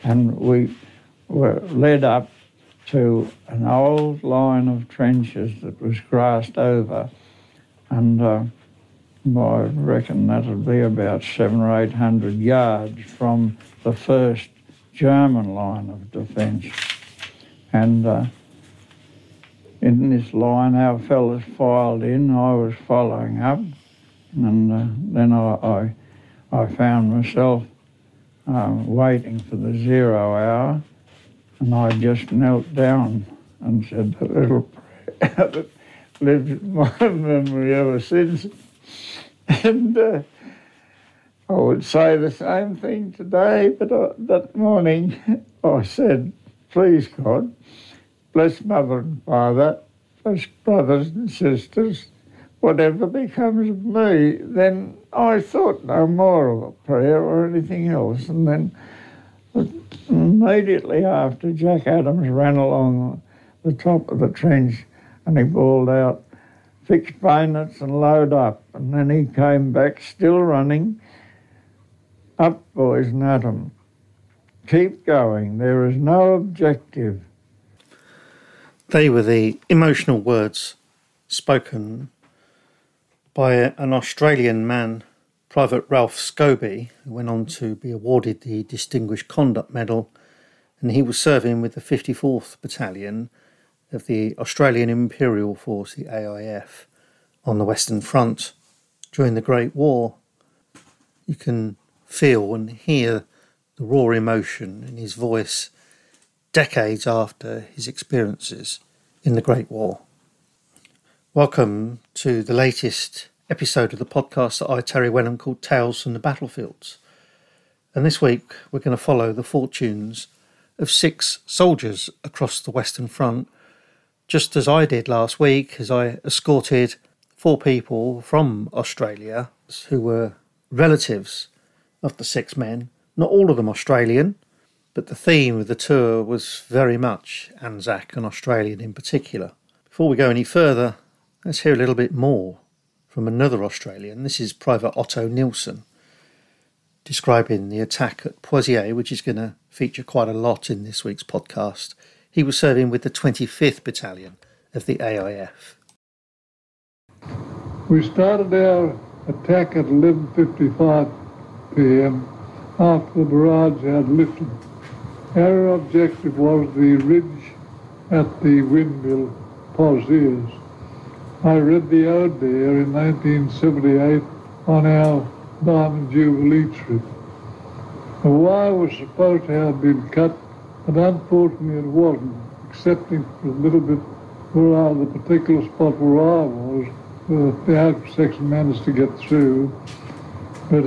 and we were led up to an old line of trenches that was grassed over, and I reckon that would be about 700 or 800 yards from the first German line of defence. And in this line, our fellas filed in. I was following up, and then I found myself waiting for the 0 hour, and I just knelt down and said a little prayer that lived in my memory ever since. And I would say the same thing today, but that morning I said, please God, bless Mother and Father, bless brothers and sisters, whatever becomes of me. Then I thought no more of a prayer or anything else. And then immediately after, Jack Adams ran along the top of the trench and he bawled out, fix bayonets and load up. And then he came back still running. Up, boys, and at 'em. Keep going. There is no objective. They were the emotional words spoken by an Australian man, Private Ralph Scobie, who went on to be awarded the Distinguished Conduct Medal, and he was serving with the 54th Battalion of the Australian Imperial Force, the AIF, on the Western Front during the Great War. You can feel and hear the raw emotion in his voice decades after his experiences in the Great War. Welcome to the latest episode of the podcast that I, Terry Wenham, called Tales from the Battlefields. And this week we're going to follow the fortunes of 6 soldiers across the Western Front, just as I did last week, as I escorted 4 people from Australia who were relatives of the 6 men, not all of them Australian, but the theme of the tour was very much Anzac and Australian in particular. Before we go any further, let's hear a little bit more from another Australian. This is Private Otto Nilsson, describing the attack at Poitiers, which is going to feature quite a lot in this week's podcast. He was serving with the 25th Battalion of the AIF. We started our attack at 11:55 p.m. after the barrage had lifted. Our objective was the ridge at the windmill Poitiers. I read the ode there in 1978 on our Diamond Jubilee trip. The wire was supposed to have been cut, but unfortunately it wasn't, excepting for a little bit where the particular spot where I was, the outer section managed to get through. But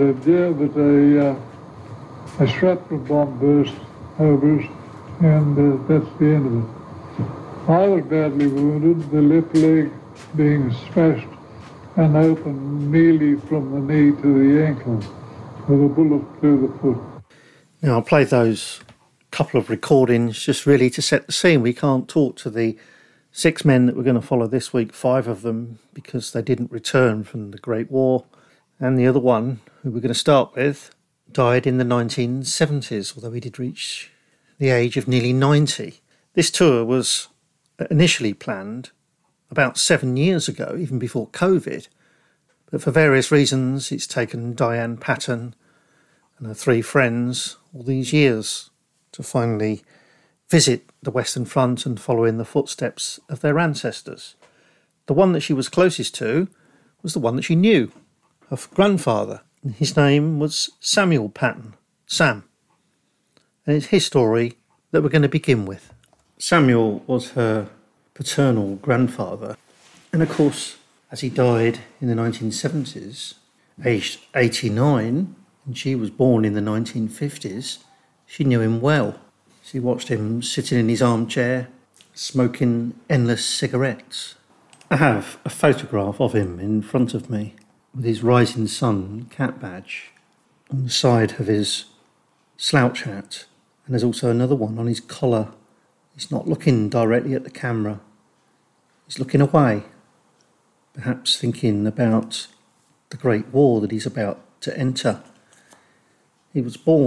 a shrapnel bomb burst over us, and that's the end of it. I was badly wounded, the left leg being smashed and open nearly from the knee to the ankle with a bullet through the foot. Now, I'll play those couple of recordings just really to set the scene. We can't talk to the 6 men that we're going to follow this week, 5 of them, because they didn't return from the Great War. And the other one, who we're going to start with, died in the 1970s, although he did reach the age of nearly 90. This tour was initially planned about 7 years ago, even before COVID. But for various reasons, it's taken Diane Patton and her 3 friends all these years to finally visit the Western Front and follow in the footsteps of their ancestors. The one that she was closest to was the one that she knew, her grandfather. His name was Samuel Patton, Sam. And it's his story that we're going to begin with. Samuel was her paternal grandfather. And of course, as he died in the 1970s, aged 89, and she was born in the 1950s, she knew him well. She watched him sitting in his armchair, smoking endless cigarettes. I have a photograph of him in front of me with his Rising Sun cap badge on the side of his slouch hat. And there's also another one on his collar. He's not looking directly at the camera. He's looking away, perhaps thinking about the Great War that he's about to enter. He was born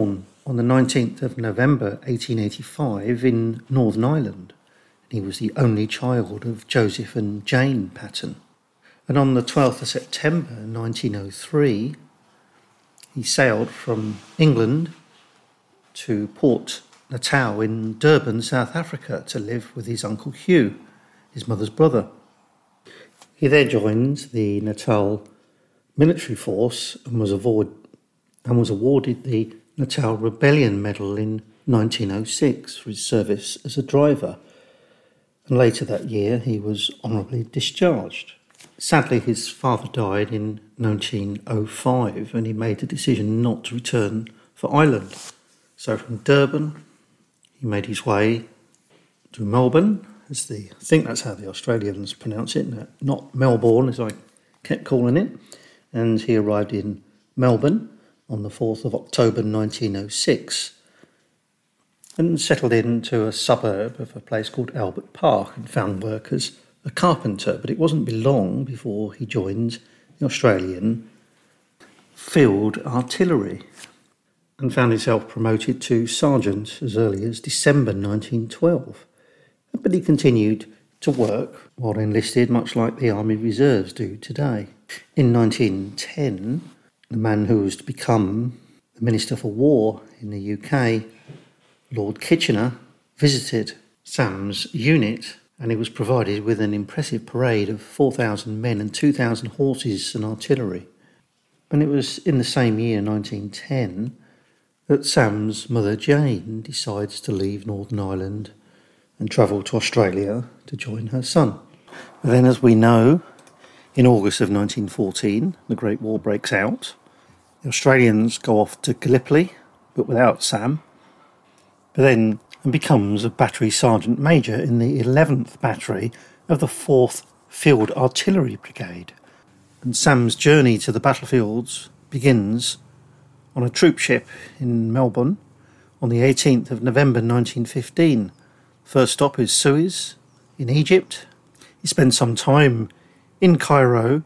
on the 19th of November 1885 in Northern Ireland. He was the only child of Joseph and Jane Paton. And on the 12th of September 1903, he sailed from England to Port Natal in Durban, South Africa, to live with his Uncle Hugh, his mother's brother. He there joined the Natal military force and was awarded the Natal Rebellion Medal in 1906 for his service as a driver. And later that year, he was honourably discharged. Sadly, his father died in 1905 and he made the decision not to return for Ireland. So from Durban, he made his way to Melbourne, I think that's how the Australians pronounce it, not Melbourne as I kept calling it. And he arrived in Melbourne on the 4th of October 1906 and settled into a suburb of a place called Albert Park and found work as a carpenter. But it wasn't long before he joined the Australian Field Artillery and found himself promoted to sergeant as early as December 1912. But he continued to work while enlisted, much like the Army Reserves do today. In 1910, the man who was to become the Minister for War in the UK, Lord Kitchener, visited Sam's unit and he was provided with an impressive parade of 4,000 men and 2,000 horses and artillery. And it was in the same year, 1910, that Sam's mother Jane decides to leave Northern Ireland and travel to Australia to join her son. But then, as we know, in August of 1914, the Great War breaks out. The Australians go off to Gallipoli, but without Sam, and becomes a battery sergeant major in the 11th Battery of the 4th Field Artillery Brigade. And Sam's journey to the battlefields begins on a troop ship in Melbourne on the 18th of November 1915. First stop is Suez in Egypt. He spends some time in Cairo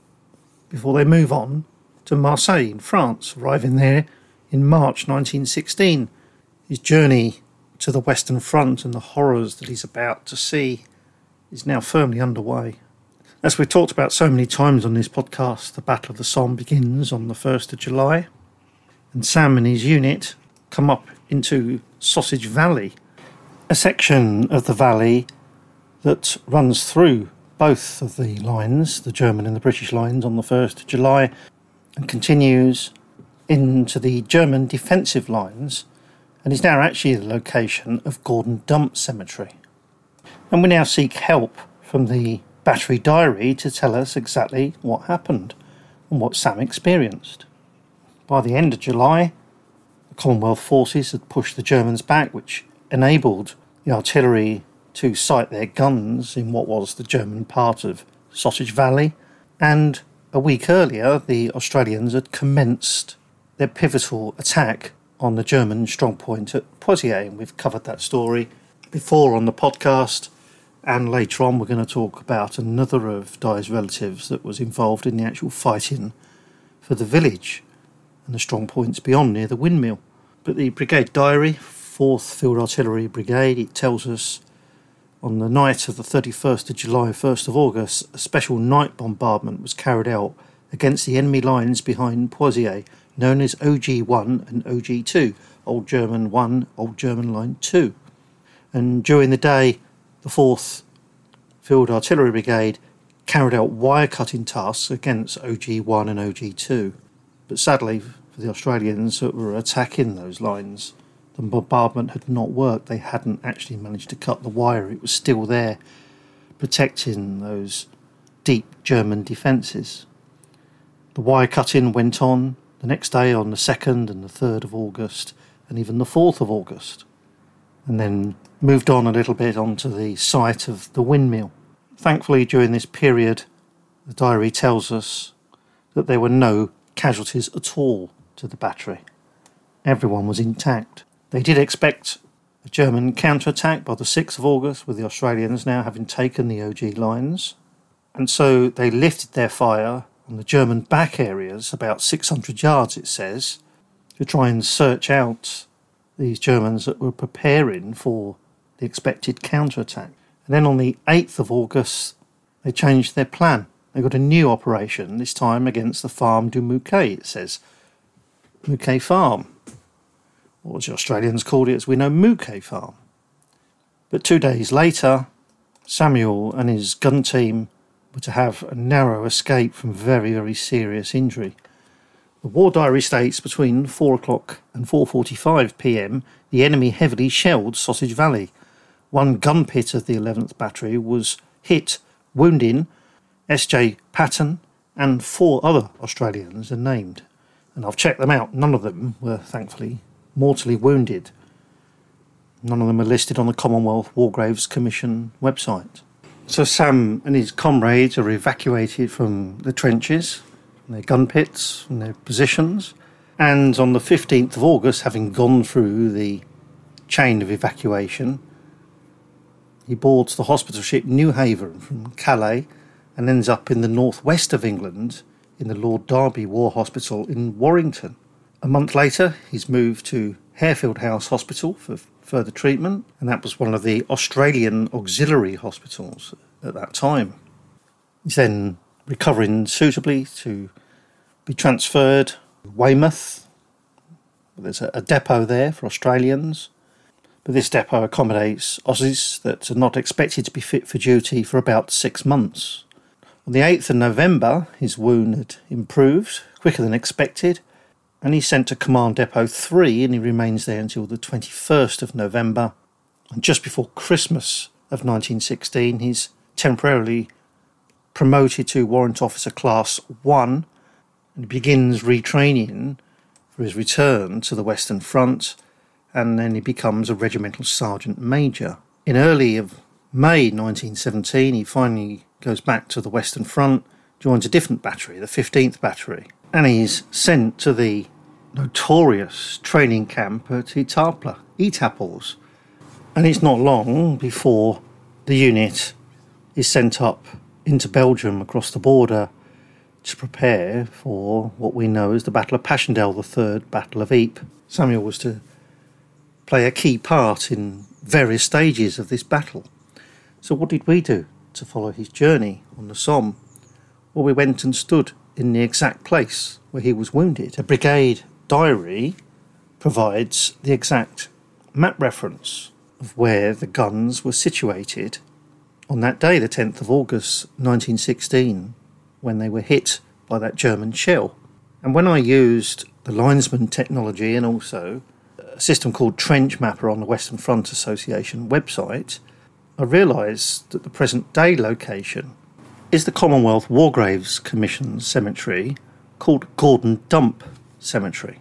before they move on to Marseille in France, arriving there in March 1916. His journey to the Western Front and the horrors that he's about to see is now firmly underway. As we've talked about so many times on this podcast, the Battle of the Somme begins on the 1st of July, and Sam and his unit come up into Sausage Valley, a section of the valley that runs through both of the lines, the German and the British lines, on the 1st of July, and continues into the German defensive lines, and is now actually the location of Gordon Dump Cemetery. And we now seek help from the battery diary to tell us exactly what happened and what Sam experienced. By the end of July, the Commonwealth forces had pushed the Germans back, which enabled the artillery to sight their guns in what was the German part of Sausage Valley, and a week earlier the Australians had commenced their pivotal attack on the German strongpoint at Poitiers, and we've covered that story before on the podcast, and later on we're going to talk about another of Di's relatives that was involved in the actual fighting for the village and the strong points beyond near the windmill. But the brigade diary, 4th Field Artillery Brigade, it tells us on the night of the 31st of July, 1st of August, a special night bombardment was carried out against the enemy lines behind Poitiers, known as OG-1 and OG-2, Old German 1, Old German Line 2. And during the day, the 4th Field Artillery Brigade carried out wire-cutting tasks against OG-1 and OG-2. But sadly, for the Australians that were attacking those lines, the bombardment had not worked. They hadn't actually managed to cut the wire. It was still there, protecting those deep German defences. The wire cutting went on the next day on the 2nd and the 3rd of August, and even the 4th of August, and then moved on a little bit onto the site of the windmill. Thankfully, during this period, the diary tells us that there were no casualties at all to the battery. Everyone was intact. They did expect a German counterattack by the 6th of August, with the Australians now having taken the OG lines, and so they lifted their fire on the German back areas, about 600 yards it says, to try and search out these Germans that were preparing for the expected counterattack. And then on the 8th of August, they changed their plan. They got a new operation, this time against the Farm du Mouquet, it says. Mouquet Farm. Or as the Australians called it, as we know, Mouquet Farm. But 2 days later, Samuel and his gun team were to have a narrow escape from very, very serious injury. The war diary states between 4 o'clock and 4:45 p.m, the enemy heavily shelled Sausage Valley. One gun pit of the 11th Battery was hit, wounding S.J. Patton, and 4 other Australians are named. And I've checked them out. None of them were, thankfully, mortally wounded. None of them are listed on the Commonwealth War Graves Commission website. So Sam and his comrades are evacuated from the trenches, from their gun pits, from their positions. And on the 15th of August, having gone through the chain of evacuation, he boards the hospital ship New Haven from Calais and ends up in the northwest of England in the Lord Derby War Hospital in Warrington. A month later, he's moved to Harefield House Hospital for further treatment, and that was one of the Australian auxiliary hospitals at that time. He's then recovering suitably to be transferred to Weymouth. There's a depot there for Australians, but this depot accommodates Aussies that are not expected to be fit for duty for about 6 months. On the 8th of November, his wound had improved quicker than expected, and he's sent to Command Depot 3, and he remains there until the 21st of November. And just before Christmas of 1916, he's temporarily promoted to Warrant Officer Class 1 and begins retraining for his return to the Western Front, and then he becomes a Regimental Sergeant Major. In early of May 1917, he finally goes back to the Western Front, joins a different battery, the 15th Battery, and he's sent to the notorious training camp at Etaples. And it's not long before the unit is sent up into Belgium across the border to prepare for what we know as the Battle of Passchendaele, the Third Battle of Ypres. Samuel was to play a key part in various stages of this battle. So what did we do to follow his journey on the Somme? Well, we went and stood in the exact place where he was wounded. The brigade diary provides the exact map reference of where the guns were situated on that day, the 10th of August 1916, when they were hit by that German shell. And when I used the Linesman technology and also a system called Trench Mapper on the Western Front Association website, I realised that the present day location is the Commonwealth War Graves Commission cemetery called Gordon Dump Cemetery.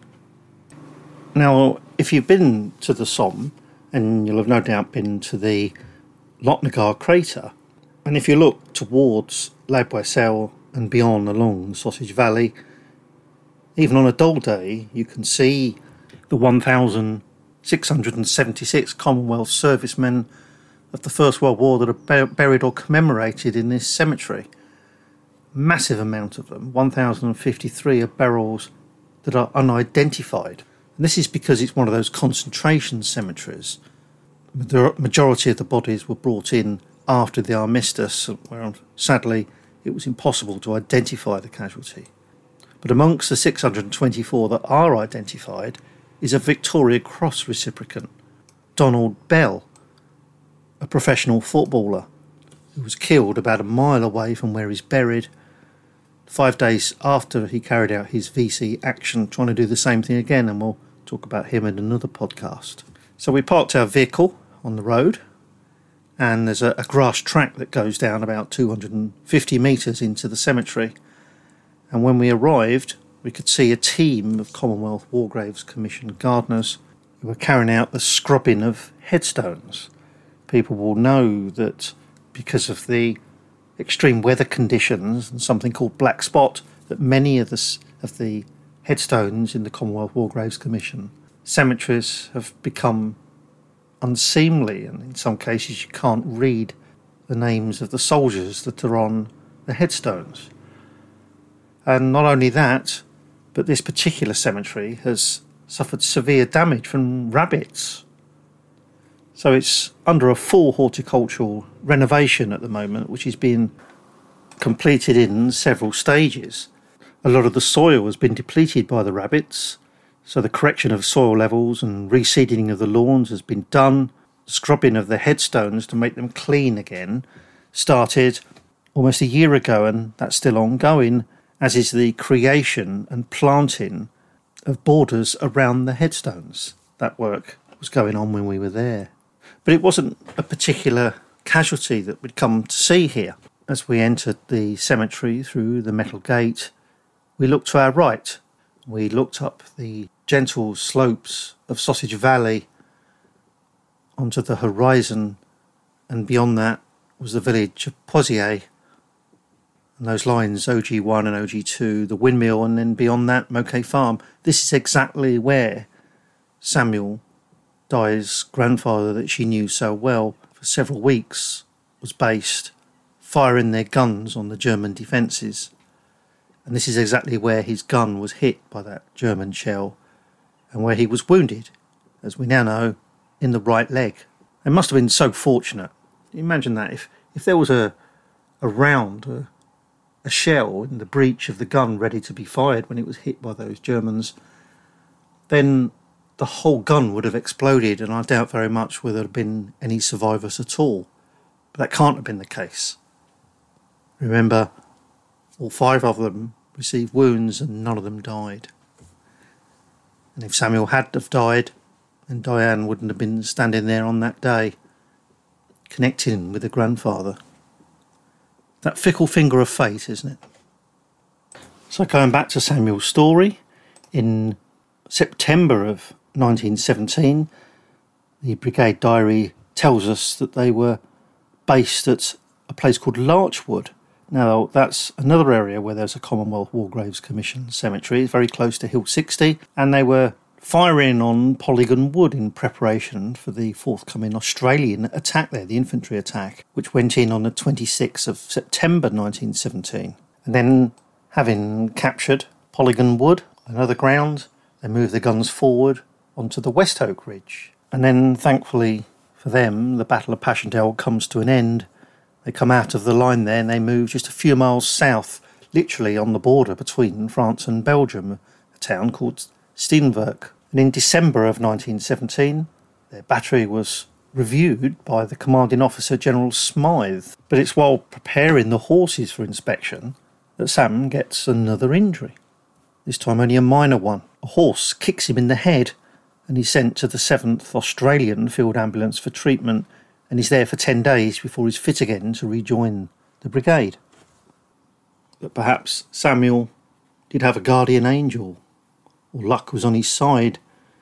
Now, if you've been to the Somme, and you'll have no doubt been to the Lotnagar crater, and if you look towards La Boisselle and beyond along the Sausage Valley, even on a dull day, you can see the 1,676 Commonwealth servicemen of the First World War that are buried or commemorated in this cemetery. Massive amount of them, 1,053 are burials that are unidentified. And this is because it's one of those concentration cemeteries. The majority of the bodies were brought in after the armistice, where sadly it was impossible to identify the casualty. But amongst the 624 that are identified is a Victoria Cross reciprocant, Donald Bell, a professional footballer who was killed about a mile away from where he's buried 5 days after he carried out his VC action, trying to do the same thing again, and we'll talk about him in another podcast. So we parked our vehicle on the road, and there's a grass track that goes down about 250 metres into the cemetery, and when we arrived we could see a team of Commonwealth War Graves Commission gardeners who were carrying out the scrubbing of headstones. People will know that because of the extreme weather conditions and something called black spot, that many of the headstones in the Commonwealth War Graves Commission cemeteries have become unseemly, and in some cases you can't read the names of the soldiers that are on the headstones. And not only that, but this particular cemetery has suffered severe damage from rabbits. So it's under a full horticultural renovation at the moment, which is being completed in several stages. A lot of the soil has been depleted by the rabbits, so the correction of soil levels and reseeding of the lawns has been done. The scrubbing of the headstones to make them clean again started almost a year ago, and that's still ongoing, as is the creation and planting of borders around the headstones. That work was going on when we were there. But it wasn't a particular casualty that we'd come to see here. As we entered the cemetery through the metal gate, we looked to our right. We looked up the gentle slopes of Sausage Valley onto the horizon, and beyond that was the village of Pozières. And those lines, OG1 and OG2, the windmill, and then beyond that, Moquet Farm. This is exactly where Samuel Dye's grandfather, that she knew so well for several weeks, was based, firing their guns on the German defences. And this is exactly where his gun was hit by that German shell, and where he was wounded, as we now know, in the right leg. They must have been so fortunate. Imagine that, if there was a round, a shell in the breech of the gun ready to be fired when it was hit by those Germans, then the whole gun would have exploded, and I doubt very much whether there had been any survivors at all. But that can't have been the case. Remember, all 5 of them received wounds and none of them died. And if Samuel had have died, then Diane wouldn't have been standing there on that day, connecting with the grandfather. That fickle finger of fate, isn't it? So going back to Samuel's story, in September of 1917, the brigade diary tells us that they were based at a place called Larchwood. Now, that's another area where there's a Commonwealth War Graves Commission cemetery. It's very close to Hill 60, and they were firing on Polygon Wood in preparation for the forthcoming Australian attack there, the infantry attack, which went in on the 26th of September 1917. And then, having captured Polygon Wood and other ground, they moved the guns forward onto the West Oak Ridge. And then, thankfully for them, the Battle of Passchendaele comes to an end. They come out of the line there and they move just a few miles south, literally on the border between France and Belgium, a town called Steenwerk. And in December of 1917, their battery was reviewed by the commanding officer, General Smythe. But it's while preparing the horses for inspection that Sam gets another injury. This time only a minor one. A horse kicks him in the head and he's sent to the 7th Australian Field Ambulance for treatment, and he's there for 10 days before he's fit again to rejoin the brigade. But perhaps Samuel did have a guardian angel, or luck was on his side.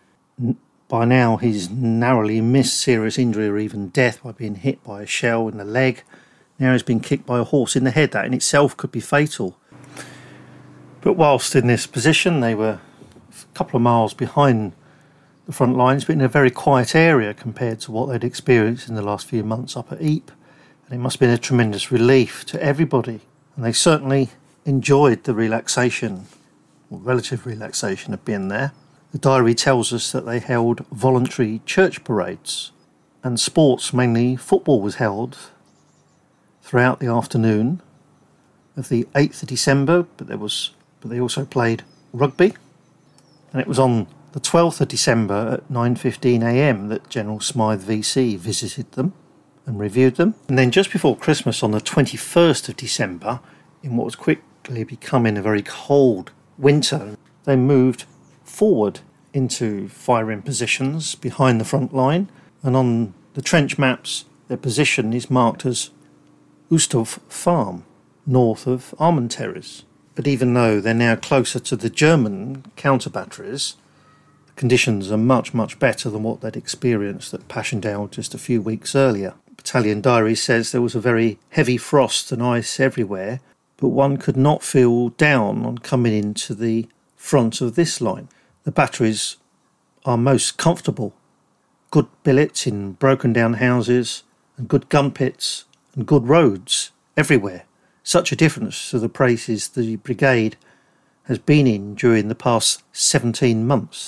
By now he's narrowly missed serious injury or even death by being hit by a shell in the leg. Now he's been kicked by a horse in the head. That in itself could be fatal. But whilst in this position, they were a couple of miles behind the front lines, but in a very quiet area compared to what they'd experienced in the last few months up at Ypres. And it must have been a tremendous relief to everybody. And they certainly enjoyed the relaxation, or relative relaxation, of being there. The diary tells us that they held voluntary church parades, and sports, mainly football, was held throughout the afternoon of the 8th of December, but they also played rugby. And it was on the 12th of December at 9:15 a.m. that General Smythe VC visited them and reviewed them. And then just before Christmas, on the 21st of December, in what was quickly becoming a very cold winter, they moved forward into firing positions behind the front line. And on the trench maps, their position is marked as Oosthof Farm, north of Armenterres. But even though they're now closer to the German counter-batteries, the conditions are much, much better than what they'd experienced at Passchendaele just a few weeks earlier. Battalion diary says there was a very heavy frost and ice everywhere, but one could not feel down on coming into the front of this line. The batteries are most comfortable. Good billets in broken down houses, and good gun pits, and good roads everywhere. Such a difference to the places the brigade has been in during the past 17 months.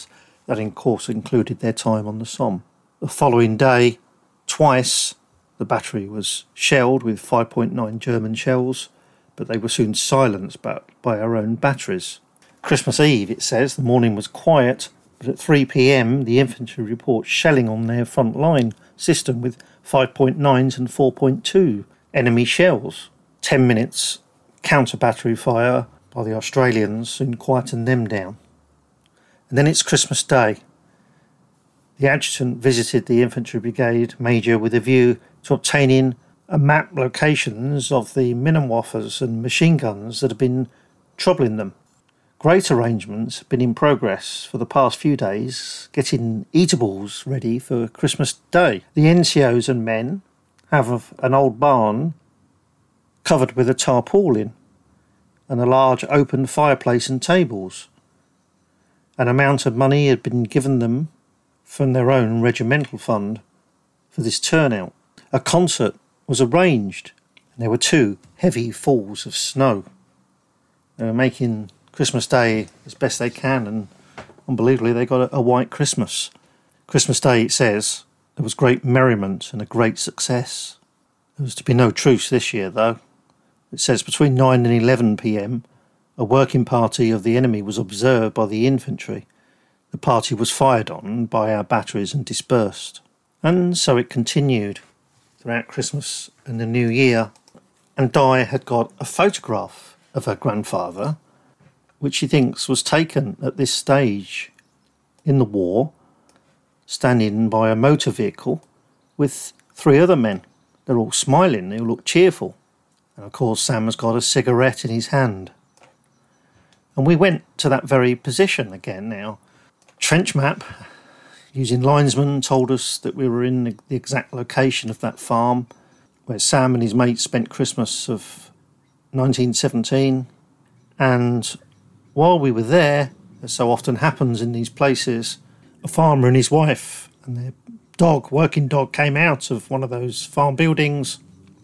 That, of course, included their time on the Somme. The following day, twice, the battery was shelled with 5.9 German shells, but they were soon silenced by our own batteries. Christmas Eve, it says, the morning was quiet, but at 3 p.m. the infantry reports shelling on their front line system with 5.9s and 4.2 enemy shells. 10 minutes counter-battery fire by the Australians soon quietened them down. And then it's Christmas Day. The adjutant visited the infantry brigade major with a view to obtaining a map locations of the Minenwerfers and machine guns that have been troubling them. Great arrangements have been in progress for the past few days, getting eatables ready for Christmas Day. The NCOs and men have an old barn covered with a tarpaulin and a large open fireplace and tables. An amount of money had been given them from their own regimental fund for this turnout. A concert was arranged, and there were 2 heavy falls of snow. They were making Christmas Day as best they can, and unbelievably they got a white Christmas. Christmas Day, it says, there was great merriment and a great success. There was to be no truce this year, though. It says between 9 and 11 p.m, a working party of the enemy was observed by the infantry. The party was fired on by our batteries and dispersed. And so it continued throughout Christmas and the New Year. And Di had got a photograph of her grandfather, which she thinks was taken at this stage in the war, standing by a motor vehicle with 3 other men. They're all smiling, they all look cheerful. And of course Sam has got a cigarette in his hand. And we went to that very position again now. Trench map, using linesmen, told us that we were in the exact location of that farm where Sam and his mates spent Christmas of 1917. And while we were there, as so often happens in these places, a farmer and his wife and their dog, working dog, came out of one of those farm buildings.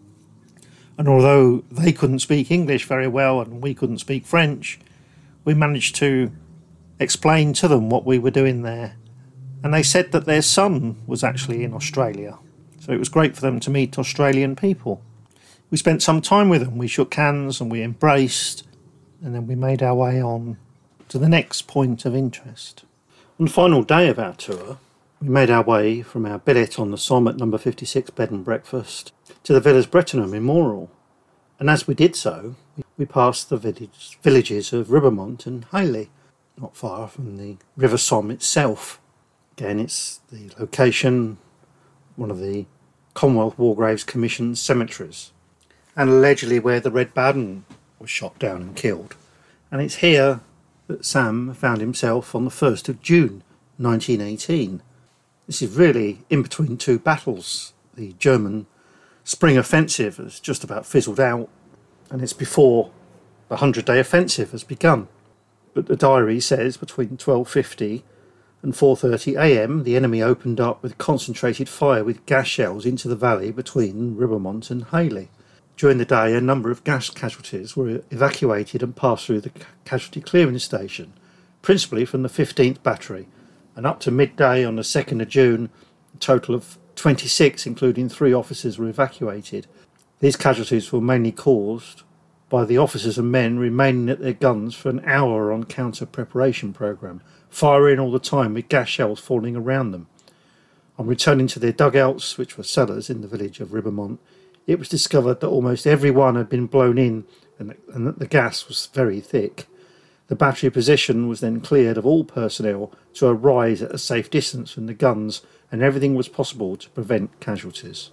And although they couldn't speak English very well and we couldn't speak French, we managed to explain to them what we were doing there. And they said that their son was actually in Australia. So it was great for them to meet Australian people. We spent some time with them. We shook hands and we embraced, and then we made our way on to the next point of interest. On the final day of our tour, we made our way from our billet on the Somme at number 56 bed and breakfast to the Villers-Bretonneux Memorial. And as we did so, we passed the villages of Ribemont and Hailey, not far from the River Somme itself. Again, it's the location, one of the Commonwealth War Graves Commission cemeteries, and allegedly where the Red Baron was shot down and killed. And it's here that Sam found himself on the 1st of June 1918. This is really in between 2 battles. The German spring offensive has just about fizzled out, and it's before the 100-day offensive has begun. But the diary says between 12:50 and 4:30 a.m. the enemy opened up with concentrated fire with gas shells into the valley between Ribemont and Hailey. During the day, a number of gas casualties were evacuated and passed through the casualty clearing station, principally from the 15th Battery, and up to midday on the 2nd of June, a total of 26, including 3 officers, were evacuated. These casualties were mainly caused by the officers and men remaining at their guns for an hour on counter-preparation programme, firing all the time with gas shells falling around them. On returning to their dugouts, which were cellars in the village of Ribemont, it was discovered that almost every one had been blown in and that the gas was very thick. The battery position was then cleared of all personnel to arise at a safe distance from the guns, and everything was possible to prevent casualties.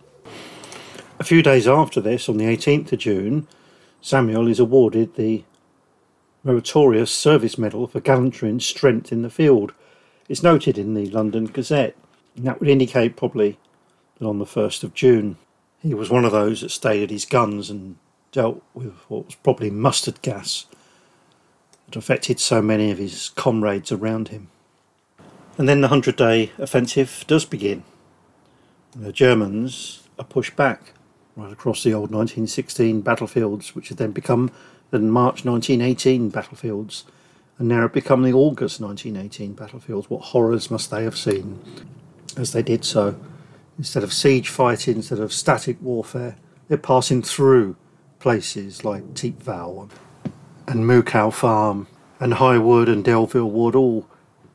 A few days after this, on the 18th of June, Samuel is awarded the Meritorious Service Medal for gallantry and strength in the field. It's noted in the London Gazette, and that would indicate probably that on the 1st of June he was one of those that stayed at his guns and dealt with what was probably mustard gas that affected so many of his comrades around him. And then the 100-day offensive does begin. The Germans are pushed back right across the old 1916 battlefields, which had then become the March 1918 battlefields, and now have become the August 1918 battlefields. What horrors must they have seen as they did so? Instead of siege fighting, instead of static warfare, they're passing through places like Teep Vale and Mookow Farm and Highwood and Delville Wood, all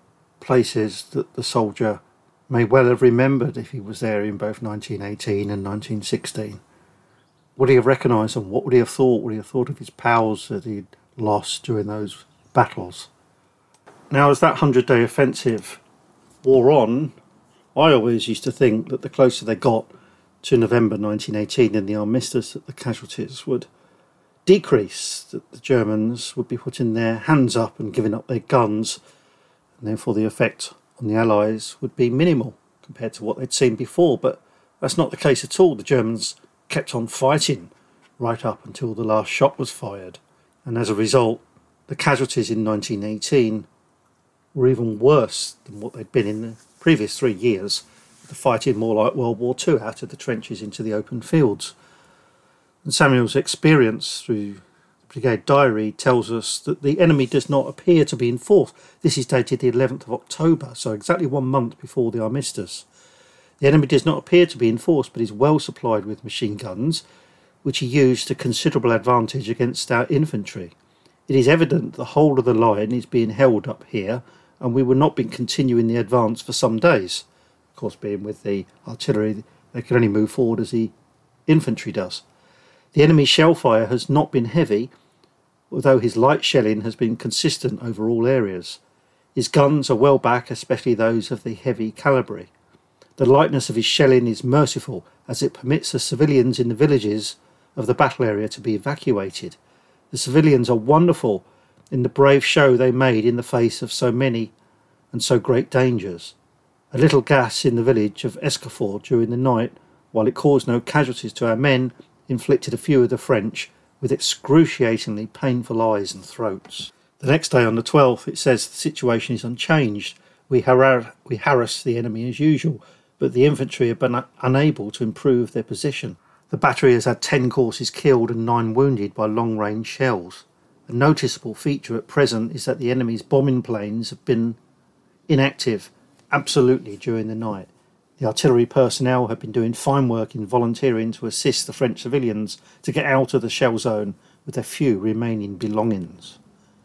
places that the soldier may well have remembered if he was there in both 1918 and 1916. Would he have recognised them? What would he have thought? Would he have thought of his pals that he'd lost during those battles? Now, as that 100-day offensive wore on, I always used to think that the closer they got to November 1918 and the armistice, that the casualties would decrease, that the Germans would be putting their hands up and giving up their guns, and therefore the effect on the Allies would be minimal compared to what they'd seen before. But that's not the case at all. The Germans kept on fighting right up until the last shot was fired, and as a result, the casualties in 1918 were even worse than what they'd been in the previous 3 years, the fighting more like World War II, out of the trenches into the open fields. And Samuel's experience through the Brigade Diary tells us that the enemy does not appear to be in force. This is dated the 11th of October, so exactly 1 month before the armistice. The enemy does not appear to be in force, but is well supplied with machine guns, which he used to considerable advantage against our infantry. It is evident the whole of the line is being held up here, and we will not be continuing the advance for some days. Of course, being with the artillery, they can only move forward as the infantry does. The enemy's shell fire has not been heavy, although his light shelling has been consistent over all areas. His guns are well back, especially those of the heavy calibre. The lightness of his shelling is merciful, as it permits the civilians in the villages of the battle area to be evacuated. The civilians are wonderful in the brave show they made in the face of so many and so great dangers. A little gas in the village of Escafort during the night, while it caused no casualties to our men, inflicted a few of the French with excruciatingly painful eyes and throats. The next day, on the 12th, it says the situation is unchanged. We harass the enemy as usual, but the infantry have been unable to improve their position. The battery has had 10 courses killed and 9 wounded by long-range shells. A noticeable feature at present is that the enemy's bombing planes have been inactive absolutely during the night. The artillery personnel have been doing fine work in volunteering to assist the French civilians to get out of the shell zone with their few remaining belongings.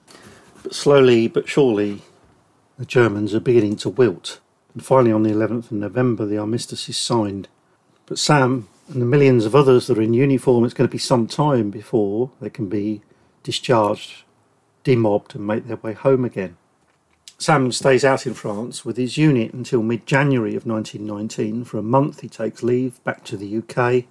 But slowly but surely, the Germans are beginning to wilt, and finally on the 11th of November the armistice is signed. But Sam and the millions of others that are in uniform, it's going to be some time before they can be discharged, demobbed and make their way home again. Sam stays out in France with his unit until mid-January of 1919. For a month he takes leave back to the UK.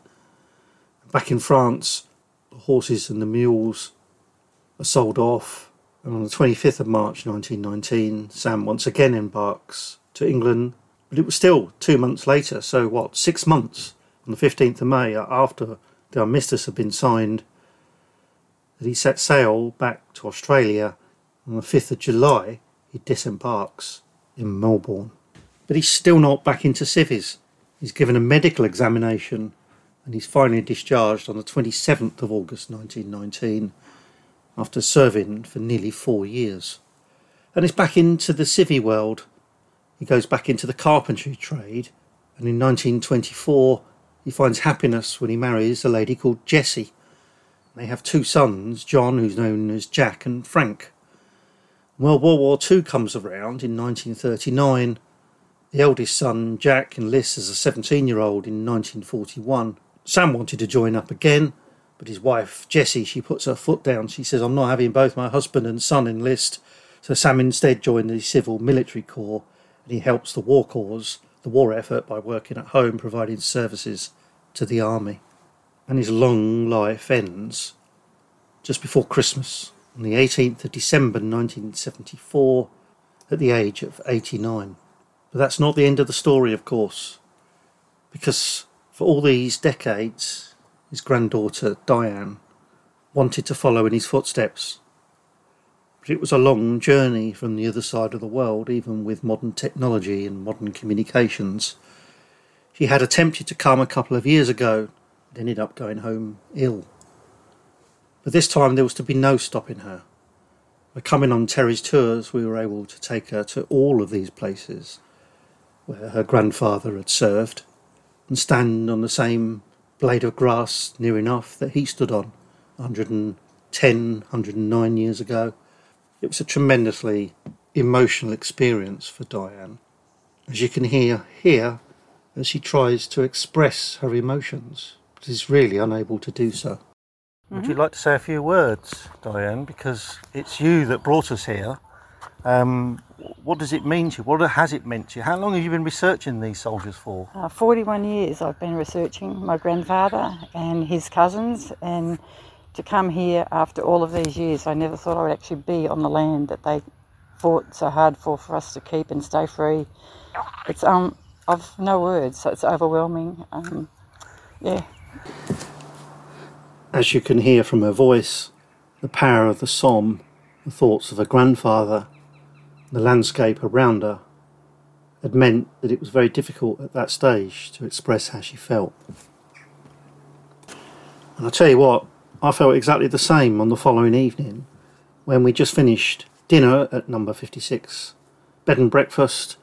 Back in France, the horses and the mules are sold off, and on the 25th of March 1919 Sam once again embarks to England. But it was still 2 months later, so 6 months, on the 15th of May, after the armistice had been signed, that he set sail back to Australia. On the 5th of July he disembarks in Melbourne. But he's still not back into civvies. He's given a medical examination and he's finally discharged on the 27th of August 1919 after serving for nearly 4 years. And he's back into the civvy world. He goes back into the carpentry trade, and in 1924 he finds happiness when he marries a lady called Jessie. They have 2 sons, John, who's known as Jack, and Frank. Well, World War II comes around in 1939. The eldest son, Jack, enlists as a 17-year-old in 1941. Sam wanted to join up again, but his wife, Jessie, she puts her foot down. She says, "I'm not having both my husband and son enlist." So Sam instead joined the Civil Military Corps, and he helps the war cause, the war effort, by working at home, providing services to the army. And his long life ends just before Christmas, on the 18th of December 1974, at the age of 89. But that's not the end of the story, of course, because for all these decades, his granddaughter, Diane, wanted to follow in his footsteps. But it was a long journey from the other side of the world, even with modern technology and modern communications. She had attempted to come a couple of years ago, but ended up going home ill. But this time there was to be no stopping her. Coming on Terry's tours, we were able to take her to all of these places where her grandfather had served and stand on the same blade of grass near enough that he stood on 110, 109 years ago. It was a tremendously emotional experience for Diane, as you can hear here as she tries to express her emotions, but is really unable to do so. Would you like to say a few words, Diane, because it's you that brought us here? What does it mean to you? What has it meant to you? How long have you been researching these soldiers for? 41 years I've been researching my grandfather and his cousins, and to come here after all of these years, I never thought I would actually be on the land that they fought so hard for us to keep and stay free. It's I've no words, so it's overwhelming. Yeah. As you can hear from her voice, the power of the Somme, the thoughts of her grandfather, the landscape around her, had meant that it was very difficult at that stage to express how she felt. And I'll tell you what, I felt exactly the same on the following evening when we just finished dinner at number 56, bed and breakfast,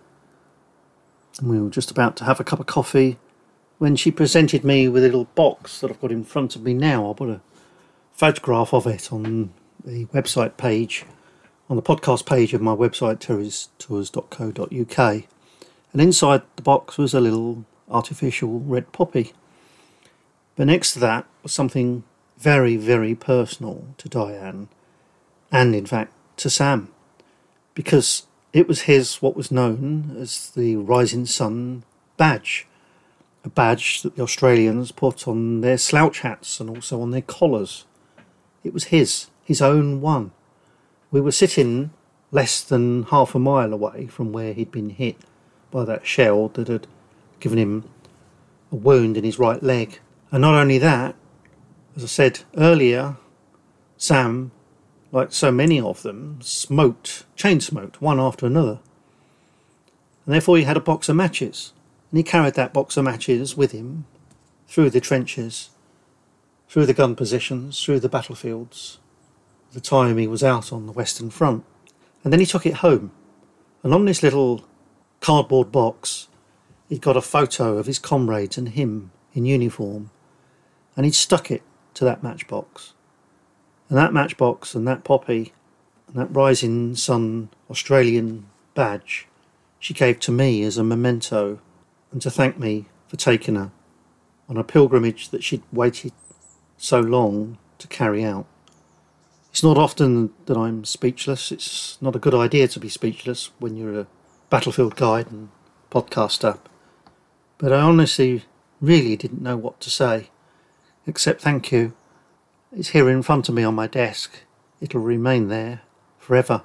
and we were just about to have a cup of coffee when she presented me with a little box that I've got in front of me now. I'll put a photograph of it on the website page, on the podcast page of my website, terrystours.co.uk. And inside the box was a little artificial red poppy. But next to that was something very, very personal to Diane, and in fact to Sam, because it was what was known as the Rising Sun badge. A badge that the Australians put on their slouch hats and also on their collars. It was his own one. We were sitting less than half a mile away from where he'd been hit by that shell that had given him a wound in his right leg. And not only that, as I said earlier, Sam, like so many of them, chain smoked one after another. And therefore he had a box of matches. And he carried that box of matches with him through the trenches, through the gun positions, through the battlefields, the time he was out on the Western Front. And then he took it home. And on this little cardboard box, he'd got a photo of his comrades and him in uniform. And he'd stuck it to that matchbox. And that matchbox and that poppy and that Rising Sun Australian badge she gave to me as a memento, and to thank me for taking her on a pilgrimage that she'd waited so long to carry out. It's not often that I'm speechless. It's not a good idea to be speechless when you're a battlefield guide and podcaster. But I honestly really didn't know what to say, except thank you. It's here in front of me on my desk. It'll remain there forever.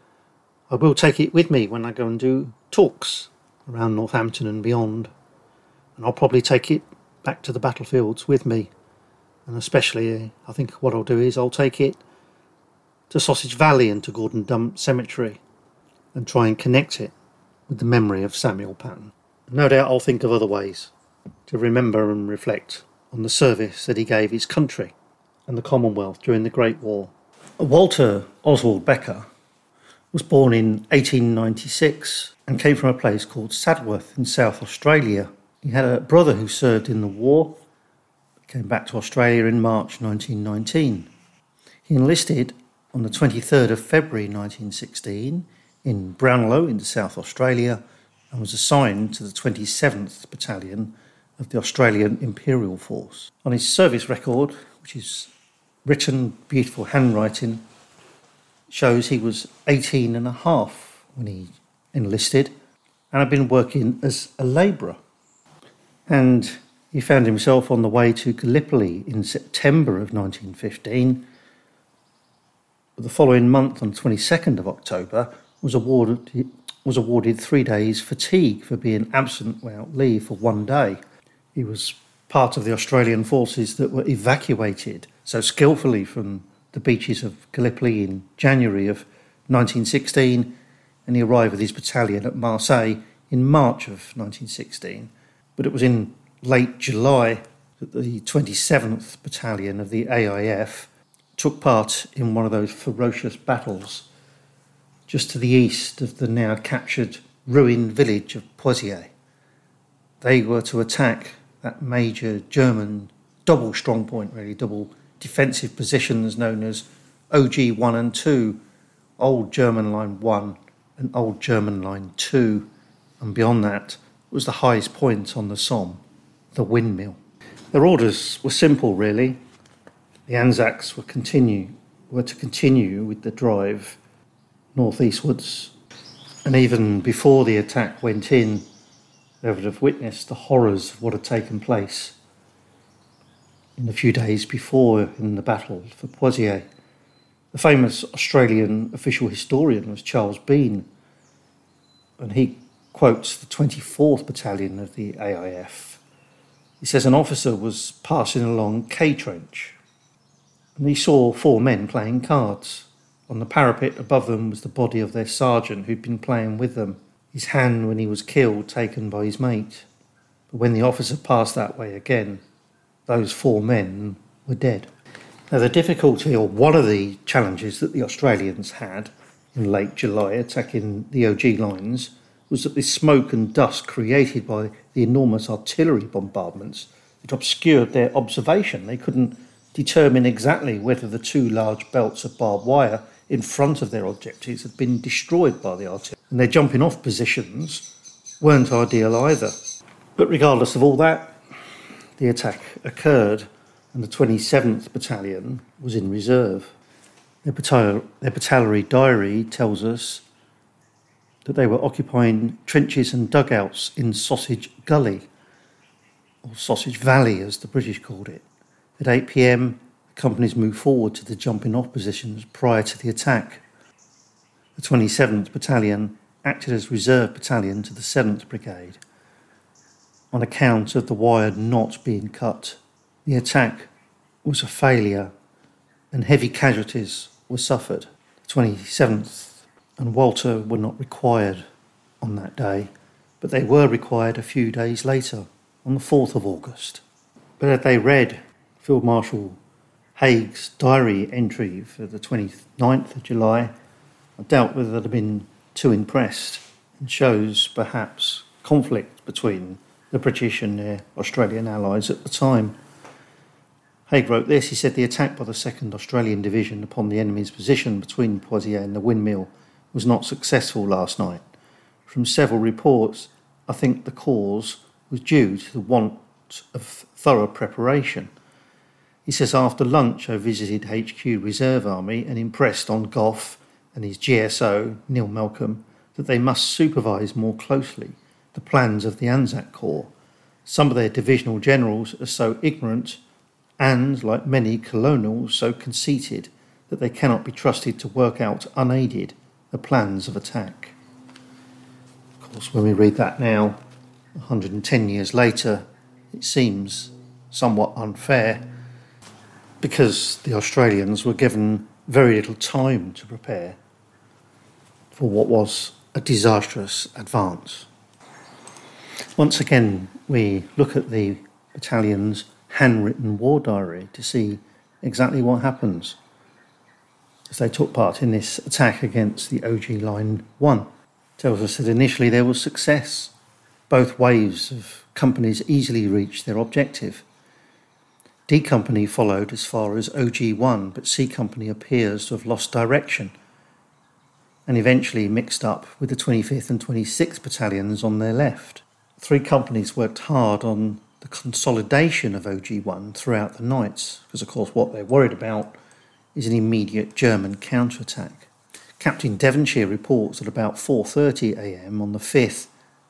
I will take it with me when I go and do talks around Northampton and beyond, and I'll probably take it back to the battlefields with me, and especially I think what I'll do is I'll take it to Sausage Valley and to Gordon Dump Cemetery and try and connect it with the memory of Samuel Patton. No doubt I'll think of other ways to remember and reflect on the service that he gave his country and the Commonwealth during the Great War. Walter Oswald Becker was born in 1896 and came from a place called Sadworth in South Australia. He had a brother who served in the war, came back to Australia in March 1919. He enlisted on the 23rd of February 1916 in Brownlow in South Australia and was assigned to the 27th Battalion of the Australian Imperial Force. On his service record, which is written, beautiful handwriting, shows he was 18 and a half when he enlisted and had been working as a labourer. And he found himself on the way to Gallipoli in September of 1915. The following month, on the 22nd of October, was awarded 3 days fatigue for being absent without leave for 1 day. He was part of the Australian forces that were evacuated so skillfully from the beaches of Gallipoli in January of 1916, and he arrived with his battalion at Marseille in March of 1916. But it was in late July that the 27th Battalion of the AIF took part in one of those ferocious battles just to the east of the now captured ruined village of Poitiers. They were to attack that major German double strongpoint, really, double defensive positions known as OG 1 and 2, Old German Line 1 and Old German Line 2, and beyond that was the highest point on the Somme, the windmill. Their orders were simple, really. The Anzacs were to continue with the drive northeastwards, and even before the attack went in, they would have witnessed the horrors of what had taken place in the few days before in the battle for Poitiers. The famous Australian official historian was Charles Bean, and he quotes the 24th Battalion of the AIF. He says an officer was passing along K Trench, and he saw 4 men playing cards. On the parapet above them was the body of their sergeant who'd been playing with them, his hand when he was killed taken by his mate. But when the officer passed that way again, those 4 men were dead. Now the difficulty, or one of the challenges that the Australians had in late July attacking the OG lines, was that the smoke and dust created by the enormous artillery bombardments had obscured their observation. They couldn't determine exactly whether the 2 large belts of barbed wire in front of their objectives had been destroyed by the artillery, and their jumping off positions weren't ideal either. But regardless of all that, the attack occurred, and the 27th Battalion was in reserve. Their battalion diary tells us that they were occupying trenches and dugouts in Sausage Gully, or Sausage Valley as the British called it. At 8 p.m, the companies moved forward to the jumping-off positions prior to the attack. The 27th Battalion acted as reserve battalion to the 7th Brigade. On account of the wire not being cut, the attack was a failure and heavy casualties were suffered. The 27th and Walter were not required on that day, but they were required a few days later, on the 4th of August. But had they read Field Marshal Haig's diary entry for the 29th of July, I doubt whether they'd have been too impressed, and shows perhaps conflict between the British and their Australian allies at the time. Haig wrote this. He said, "The attack by the 2nd Australian Division upon the enemy's position between Poitiers and the windmill was not successful last night. From several reports, I think the cause was due to the want of thorough preparation." He says, "After lunch, I visited HQ Reserve Army and impressed on Gough and his GSO, Neil Malcolm, that they must supervise more closely the plans of the Anzac Corps. Some of their divisional generals are so ignorant and, like many colonels, so conceited that they cannot be trusted to work out unaided the plans of attack." Of course, when we read that now, 110 years later, it seems somewhat unfair, because the Australians were given very little time to prepare for what was a disastrous advance. Once again, we look at the battalion's handwritten war diary to see exactly what happens as they took part in this attack against the OG Line 1. It tells us that initially there was success. Both waves of companies easily reached their objective. D Company followed as far as OG 1, but C Company appears to have lost direction and eventually mixed up with the 25th and 26th Battalions on their left. 3 companies worked hard on the consolidation of OG 1 throughout the nights, because of course what they're worried about is an immediate German counterattack. Captain Devonshire reports at about 4:30 a.m. on the 5th,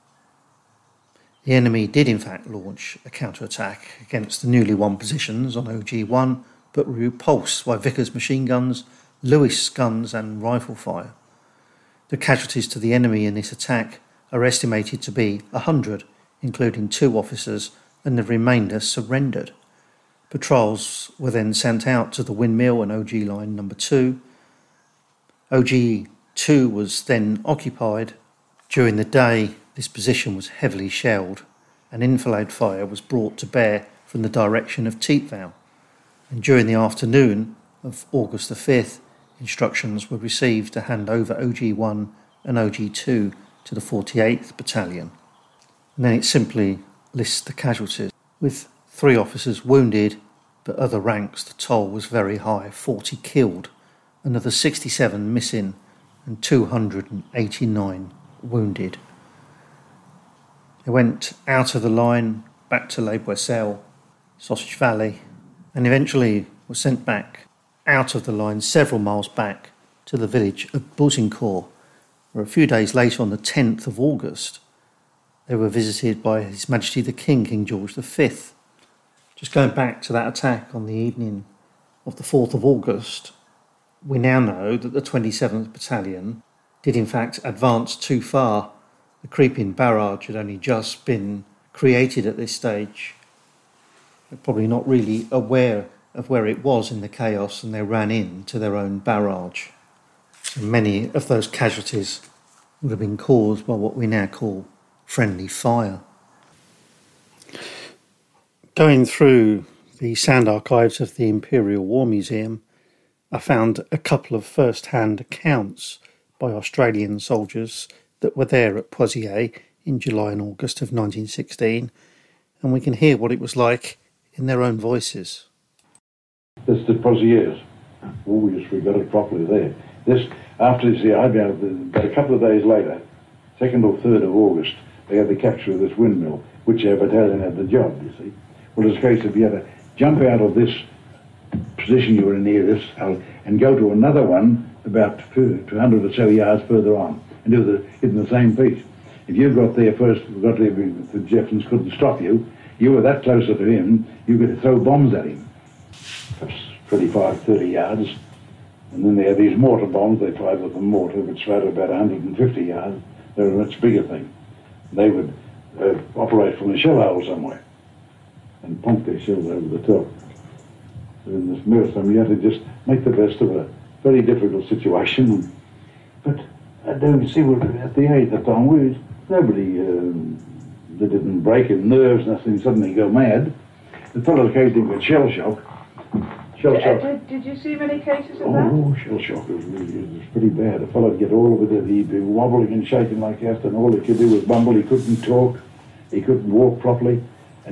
the enemy did in fact launch a counterattack against the newly won positions on OG 1, but were repulsed by Vickers machine guns, Lewis guns and rifle fire. The casualties to the enemy in this attack are estimated to be 100, including 2 officers, and the remainder surrendered. Patrols were then sent out to the windmill and OG line number 2. OG 2 was then occupied. During the day, this position was heavily shelled, and enfilade fire was brought to bear from the direction of Tietval. And during the afternoon of August the 5th, instructions were received to hand over OG1 and OG2 to the 48th Battalion. And then it simply lists the casualties. With 3 officers wounded, but other ranks, the toll was very high, 40 killed, another 67 missing, and 289 wounded. They went out of the line, back to Les Boisselles, Sausage Valley, and eventually were sent back out of the line several miles back to the village of Bouzincourt, where a few days later, on the 10th of August, they were visited by His Majesty the King, King George V. Just going back to that attack on the evening of the 4th of August, we now know that the 27th Battalion did in fact advance too far. The creeping barrage had only just been created at this stage. They're probably not really aware of where it was in the chaos, and they ran into their own barrage. So many of those casualties would have been caused by what we now call friendly fire. Going through the sound archives of the Imperial War Museum, I found a couple of first-hand accounts by Australian soldiers that were there at Poitiers in July and August of 1916, and we can hear what it was like in their own voices. This is the Poitiers. Yes, we got it properly there. This, after this, about a couple of days later, 2nd or 3rd of August, they had the capture of this windmill, which our battalion had the job, you see. Well, it's a case of you had to jump out of this position you were in near this and go to another one about 200 or so yards further on and do it in the same piece. If you got there first, the Jeffrins couldn't stop you, you were that closer to him, you could throw bombs at him. Perhaps 25, 30 yards. And then they had these mortar bombs, they fired with a mortar, which was about 150 yards. They were a much bigger thing. They would operate from a shell hole somewhere and plonk their shells over the top. So in this maelstrom, you had to just make the best of a very difficult situation. But don't you see, at the age of the time, nobody, they didn't break in nerves, nothing, suddenly go mad. The fellow occasionally got shell shock. Did you see many cases of that? Oh, shell shock was pretty bad. A fellow would get all of it, he'd be wobbling and shaking like that, and all he could do was mumble. He couldn't talk, he couldn't walk properly, and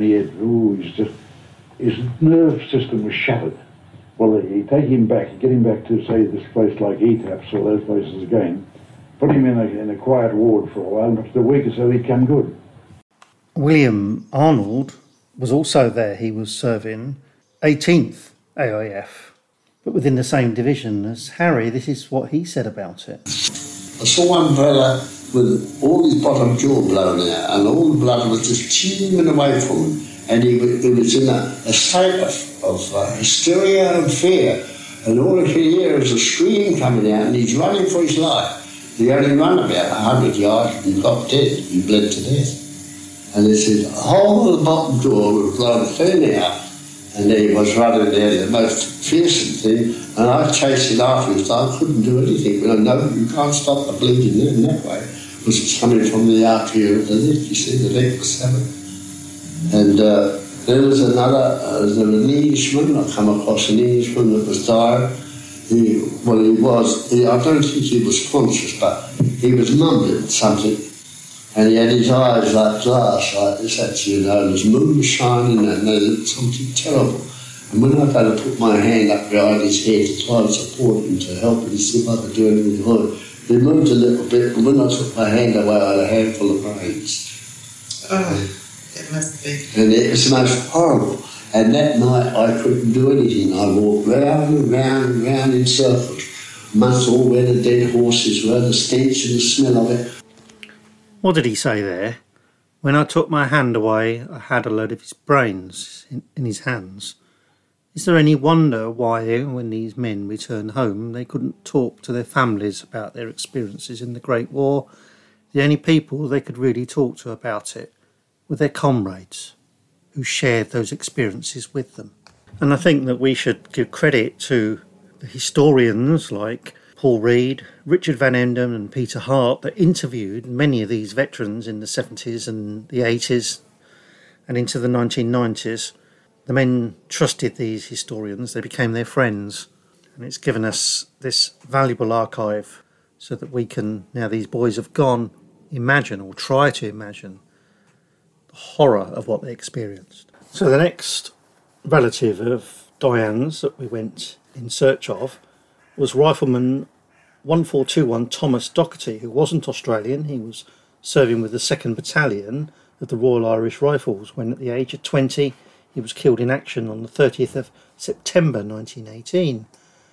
his nerve system was shattered. Well, he'd take him back, get him back to, say, this place like ETAPS or those places again, put him in a quiet ward for a while, and after a week or so he'd come good. William Arnold was also there. He was serving 18th AIF, but within the same division as Harry. This is what he said about it. I saw one fella with all his bottom jaw blown out, and all the blood was just teeming away from him, and he was in a state of hysteria and fear, and all he could hear was a scream coming out, and he's running for his life. He only ran about 100 yards and got dead. He bled to death. And he said, the whole of the bottom jaw was blown clean out, and he was running there, the most fearsome thing, and I chased it afterwards. I couldn't do anything. But I know you can't stop the bleeding in that way, because it's coming from the artery of the neck. You see, the neck was severed. And there was an Englishman. I come across an Englishman that was dying. I don't think he was conscious, but he was mumbling something. And he had his eyes like glass, like this, actually, there's moon shining, and there looked something terrible. And when I had to put my hand up behind his head to try and support him, to help him to see if I could do anything for him, he moved a little bit, and when I took my hand away, I had a handful of brains. It must be. And it was the most horrible. And that night I couldn't do anything. I walked round and round and round in circles, amongst all where the dead horses were, the stench and the smell of it. What did he say there? When I took my hand away, I had a load of his brains in his hands. Is there any wonder why, when these men returned home, they couldn't talk to their families about their experiences in the Great War? The only people they could really talk to about it were their comrades, who shared those experiences with them. And I think that we should give credit to the historians like Paul Reed, Richard Van Emden and Peter Hart that interviewed many of these veterans in the 70s and the 80s and into the 1990s. The men trusted these historians, they became their friends. And it's given us this valuable archive so that we can, now these boys have gone, imagine or try to imagine the horror of what they experienced. So the next relative of Diane's that we went in search of was Rifleman 1421 Thomas Docherty, who wasn't Australian. He was serving with the 2nd Battalion of the Royal Irish Rifles when at the age of 20 he was killed in action on the 30th of September 1918.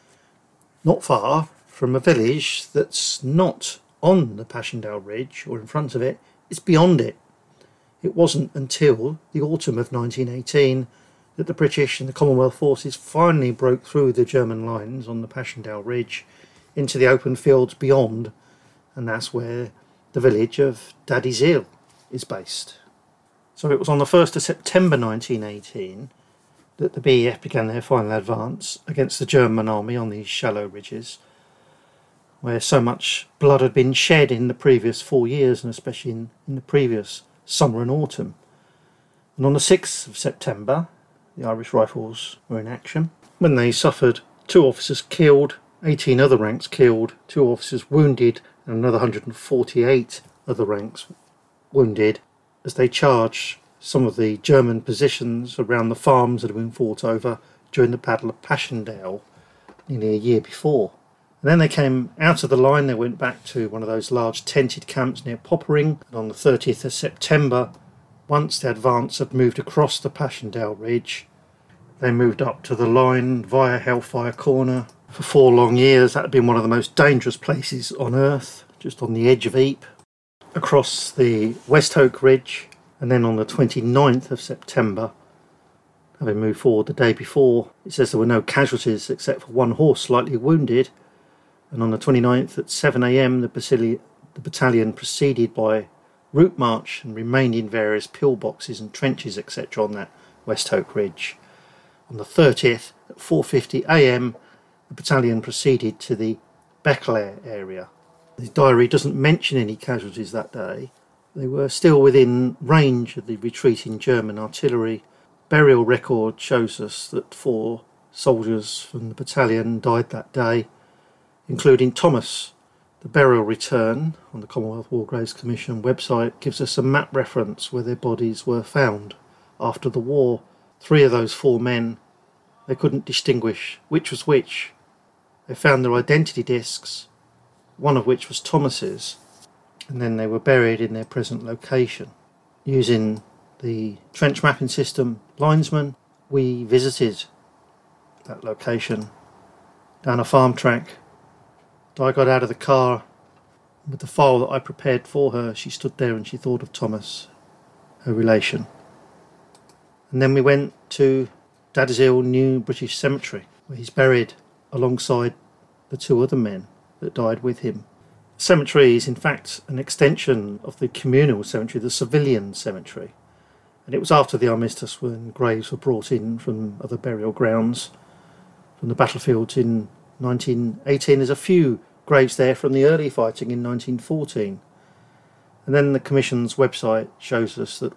Not far from a village that's not on the Passchendaele Ridge or in front of it, it's beyond it. It wasn't until the autumn of 1918 that the British and the Commonwealth forces finally broke through the German lines on the Passchendaele Ridge into the open fields beyond, and that's where the village of Dadizeel is based. So it was on the 1st of September 1918 that the BEF began their final advance against the German army on these shallow ridges, where so much blood had been shed in the previous 4 years, and especially in the previous summer and autumn. And on the 6th of September, the Irish Rifles were in action, when they suffered 2 officers killed, 18 other ranks killed, 2 officers wounded, and another 148 other ranks wounded, as they charged some of the German positions around the farms that had been fought over during the Battle of Passchendaele nearly a year before. And then they came out of the line, they went back to one of those large tented camps near Poppering, and on the 30th of September, once the advance had moved across the Passchendaele Ridge, they moved up to the line via Hellfire Corner. For 4 long years, that had been one of the most dangerous places on earth, just on the edge of Ypres, across the Westhoek Ridge, and then on the 29th of September, having moved forward the day before, it says there were no casualties except for 1 horse slightly wounded, and on the 29th at 7 a.m. the battalion proceeded by route march and remained in various pillboxes and trenches etc. on that Westhoek Ridge. On the 30th at 4:50 a.m. the battalion proceeded to the Becelair area. The diary doesn't mention any casualties that day. They were still within range of the retreating German artillery. Burial record shows us that 4 soldiers from the battalion died that day, including Thomas. The burial return on the Commonwealth War Graves Commission website gives us a map reference where their bodies were found after the war. 3 of those 4 men, they couldn't distinguish which was which. They found their identity discs, one of which was Thomas's, and then they were buried in their present location. Using the trench mapping system Linesman, we visited that location down a farm track. Di got out of the car. With the file that I prepared for her, she stood there and she thought of Thomas, her relation. And then we went to Dadizeel New British Cemetery, where he's buried alongside the 2 other men that died with him. The cemetery is in fact an extension of the communal cemetery, the civilian cemetery. And it was after the armistice when graves were brought in from other burial grounds, from the battlefields in 1918. There's a few graves there from the early fighting in 1914. And then the Commission's website shows us that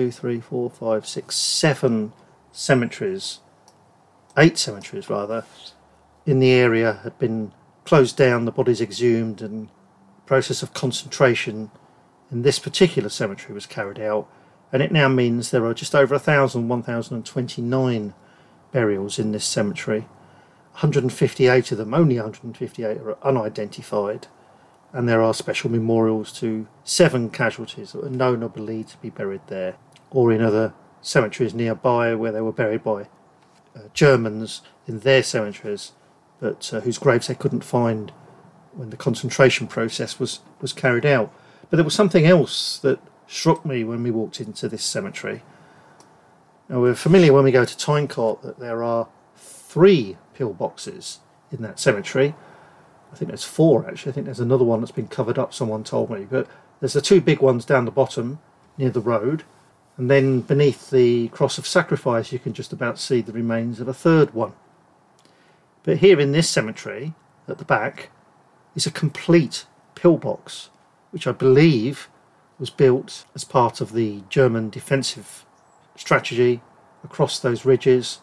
7 cemeteries, 8 cemeteries rather, in the area had been closed down, the bodies exhumed, and the process of concentration in this particular cemetery was carried out. And it now means there are just over 1,029 burials in this cemetery. 158 of them, only 158, are unidentified, and there are special memorials to 7 casualties that are known or believed to be buried there, or in other cemeteries nearby where they were buried by Germans in their cemeteries, but whose graves they couldn't find when the concentration process was carried out. But there was something else that struck me when we walked into this cemetery. Now, we're familiar when we go to Tynecourt that there are 3 pillboxes in that cemetery. I think there's 4 actually. I think there's another one that's been covered up, someone told me. But there's the 2 big ones down the bottom near the road. And then beneath the Cross of Sacrifice you can just about see the remains of a 3rd one. But here in this cemetery, at the back, is a complete pillbox, which I believe was built as part of the German defensive strategy across those ridges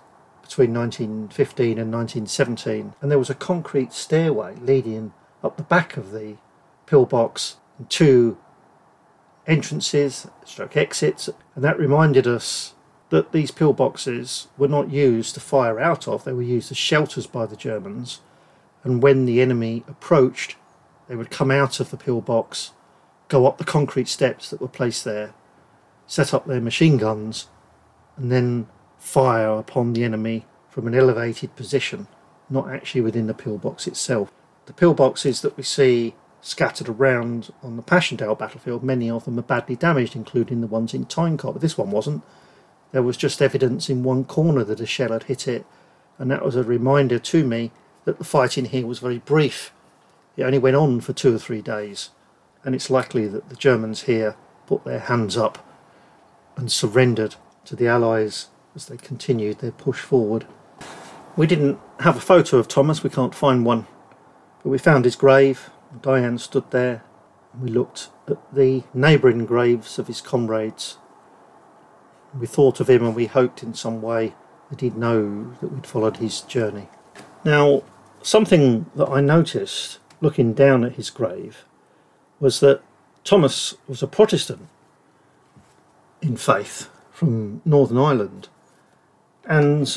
between 1915 and 1917, and there was a concrete stairway leading up the back of the pillbox and 2 entrances, stroke exits, and that reminded us that these pillboxes were not used to fire out of, they were used as shelters by the Germans, and when the enemy approached, they would come out of the pillbox, go up the concrete steps that were placed there, set up their machine guns, and then fire upon the enemy from an elevated position, not actually within the pillbox itself. The pillboxes that we see scattered around on the Passchendaele battlefield, many of them are badly damaged, including the ones in Tynecott, but this one wasn't. There was just evidence in one corner that a shell had hit it, and that was a reminder to me that the fighting here was very brief. It only went on for 2 or 3 days, and it's likely that the Germans here put their hands up and surrendered to the Allies as they continued their push forward. We didn't have a photo of Thomas, we can't find one, but we found his grave. Diane stood there, and we looked at the neighbouring graves of his comrades. We thought of him, and we hoped in some way that he'd know that we'd followed his journey. Now, something that I noticed looking down at his grave was that Thomas was a Protestant in faith from Northern Ireland, and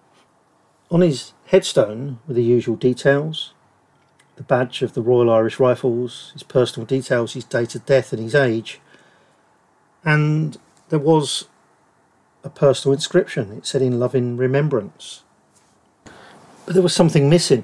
on his headstone were the usual details: the badge of the Royal Irish Rifles, his personal details, his date of death and his age, and there was a personal inscription. It said, "In loving remembrance." But there was something missing,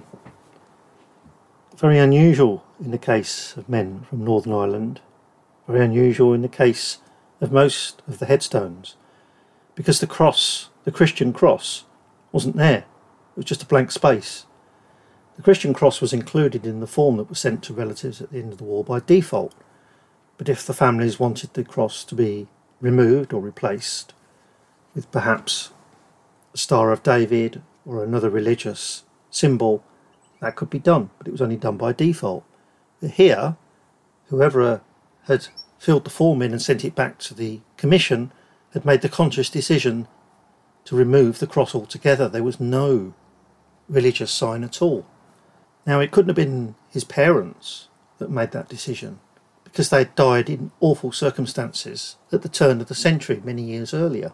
very unusual in the case of men from Northern Ireland, very unusual in the case of most of the headstones, because the cross, the Christian cross, wasn't there. It was just a blank space. The Christian cross was included in the form that was sent to relatives at the end of the war by default, but if the families wanted the cross to be removed or replaced with perhaps a Star of David or another religious symbol, that could be done, but it was only done by default. But here, whoever had filled the form in and sent it back to the commission had made the conscious decision to remove the cross altogether. There was no religious sign at all. Now, it couldn't have been his parents that made that decision, because they had died in awful circumstances at the turn of the century many years earlier.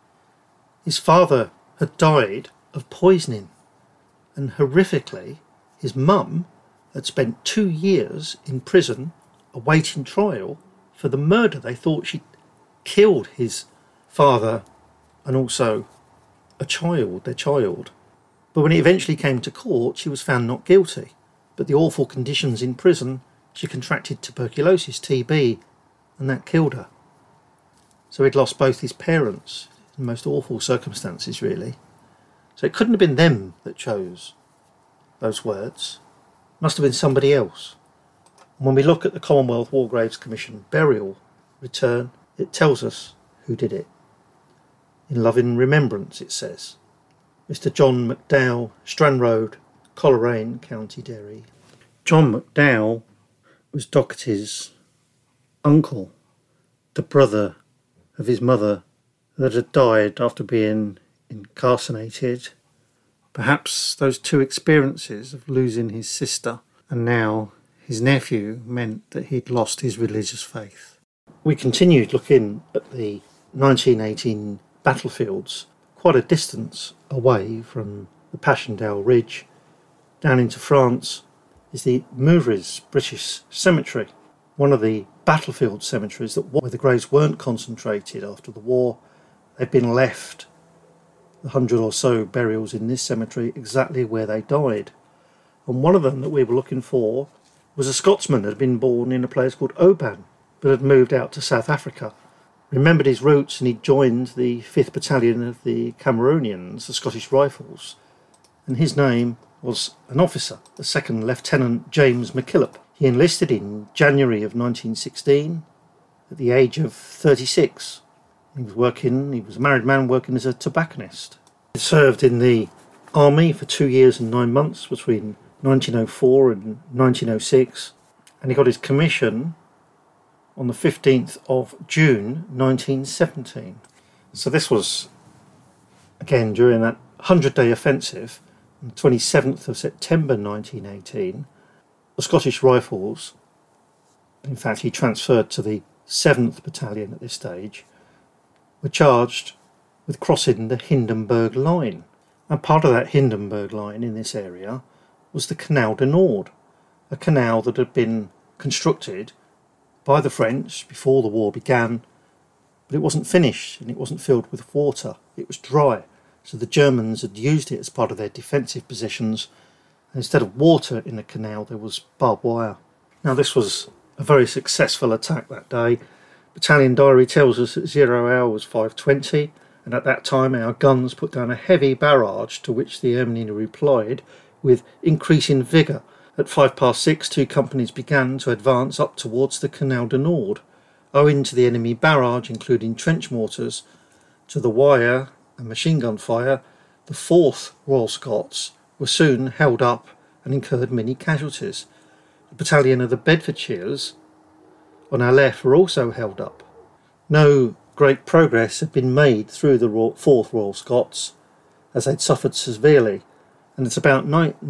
His father had died of poisoning, and horrifically, his mum had spent 2 years in prison awaiting trial for the murder. They thought she'd killed his father and also a child, their child. But when it eventually came to court, she was found not guilty. But the awful conditions in prison, she contracted tuberculosis, TB, and that killed her. So he'd lost both his parents in the most awful circumstances, really. So it couldn't have been them that chose those words. It must have been somebody else. And when we look at the Commonwealth War Graves Commission burial return, it tells us who did it. In loving remembrance, it says, Mr. John McDowell, Stranroad, Coleraine, County Derry. John McDowell was Docherty's uncle, the brother of his mother that had died after being incarcerated. Perhaps those 2 experiences of losing his sister and now his nephew meant that he'd lost his religious faith. We continued looking at the 1918 battlefields, quite a distance away from the Passchendaele Ridge. Down into France is the Mouvres British Cemetery, one of the battlefield cemeteries where the graves weren't concentrated after the war. They've been left, the 100 or so burials in this cemetery, exactly where they died. And one of them that we were looking for was a Scotsman that had been born in a place called Oban, but had moved out to South Africa, remembered his roots, and he'd joined the 5th Battalion of the Cameroonians, the Scottish Rifles, and his name was an officer, the 2nd Lieutenant James McKillop. He enlisted in January of 1916 at the age of 36. He was a married man working as a tobacconist. He served in the army for 2 years and 9 months between 1904 and 1906, and he got his commission on the 15th of June 1917. So this was, again, during that 100-day offensive on the 27th of September 1918, the Scottish Rifles, in fact he transferred to the 7th Battalion at this stage, were charged with crossing the Hindenburg Line. And part of that Hindenburg Line in this area was the Canal du Nord, a canal that had been constructed by the French before the war began, but it wasn't finished and it wasn't filled with water. It was dry, so the Germans had used it as part of their defensive positions, and instead of water in the canal there was barbed wire. Now this was a very successful attack that day. Battalion diary tells us that 0 hour was 5:20, and at that time our guns put down a heavy barrage, to which the enemy replied with increasing vigour. At 6:05, 2 companies began to advance up towards the Canal du Nord. Owing to the enemy barrage, including trench mortars, to the wire and machine gun fire, the 4th Royal Scots were soon held up and incurred many casualties. The battalion of the Bedfordshires on our left were also held up. No great progress had been made through the 4th Royal Scots, as they'd suffered severely, and at about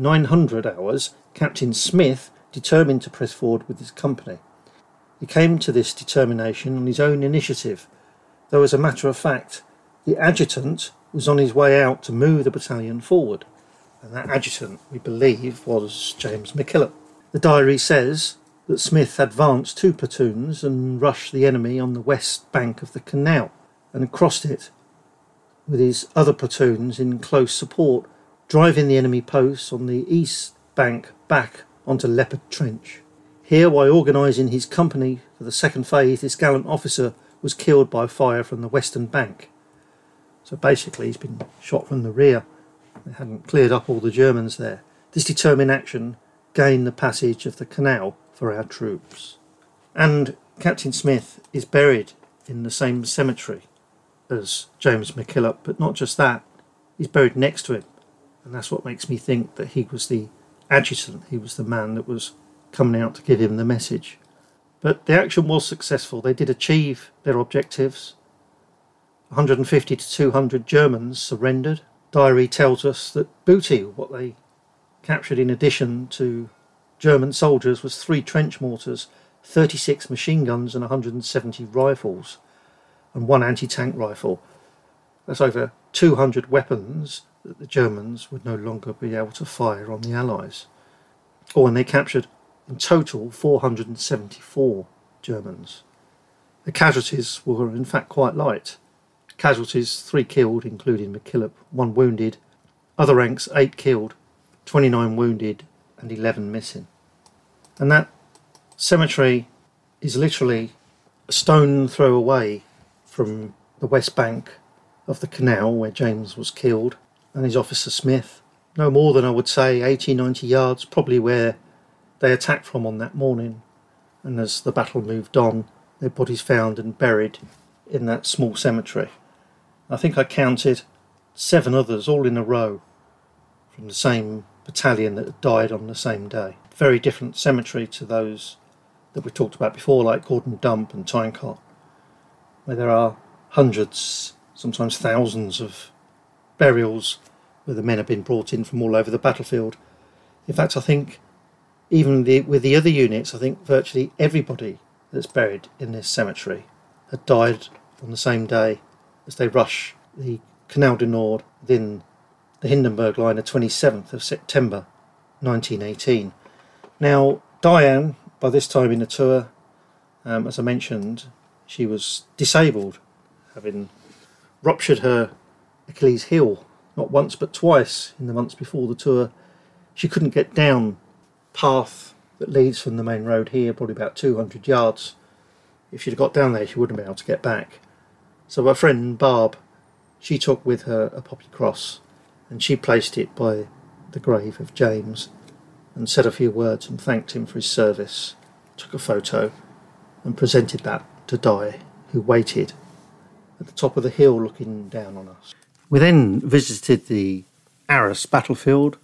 900 hours, Captain Smith determined to press forward with his company. He came to this determination on his own initiative, though as a matter of fact, the adjutant was on his way out to move the battalion forward, and that adjutant, we believe, was James McKillop. The diary says that Smith advanced 2 platoons and rushed the enemy on the west bank of the canal and crossed it with his other platoons in close support, driving the enemy posts on the east bank back onto Leopard Trench. Here, while organising his company for the second phase, this gallant officer was killed by fire from the western bank. So basically he's been shot from the rear. They hadn't cleared up all the Germans there. This determined action gained the passage of the canal for our troops. And Captain Smith is buried in the same cemetery as James McKillop, but not just that, he's buried next to him. And that's what makes me think that he was the adjutant, he was the man that was coming out to give him the message. But the action was successful. They did achieve their objectives. 150 to 200 Germans surrendered. Diary tells us that booty, what they captured in addition to German soldiers, was 3 trench mortars, 36 machine guns and 170 rifles, and 1 anti-tank rifle. That's over 200 weapons that the Germans would no longer be able to fire on the Allies. And they captured in total 474 Germans. The casualties were in fact quite light. Casualties, 3 killed, including McKillop, 1 wounded. Other ranks, 8 killed, 29 wounded and 11 missing. And that cemetery is literally a stone throw away from the west bank of the canal where James was killed and his officer Smith. No more than, I would say, 80-90 yards, probably where they attacked from on that morning. And as the battle moved on, their bodies found and buried in that small cemetery. I think I counted 7 others all in a row from the same battalion that had died on the same day. Very different cemetery to those that we talked about before, like Gordon Dump and Tynecott, where there are hundreds, sometimes thousands of burials where the men have been brought in from all over the battlefield. In fact, I think even with the other units, I think virtually everybody that's buried in this cemetery had died on the same day as they rush the Canal du Nord within the Hindenburg Line of 27th of September 1918. Now, Diane, by this time in the tour, as I mentioned, she was disabled, having ruptured her Achilles heel, not once but twice in the months before the tour. She couldn't get down path that leads from the main road here, probably about 200 yards. If she'd have got down there, she wouldn't be able to get back. So her friend Barb, she took with her a poppy cross and she placed it by the grave of James and said a few words and thanked him for his service, took a photo and presented that to Di, who waited at the top of the hill looking down on us. We then visited the Arras battlefield.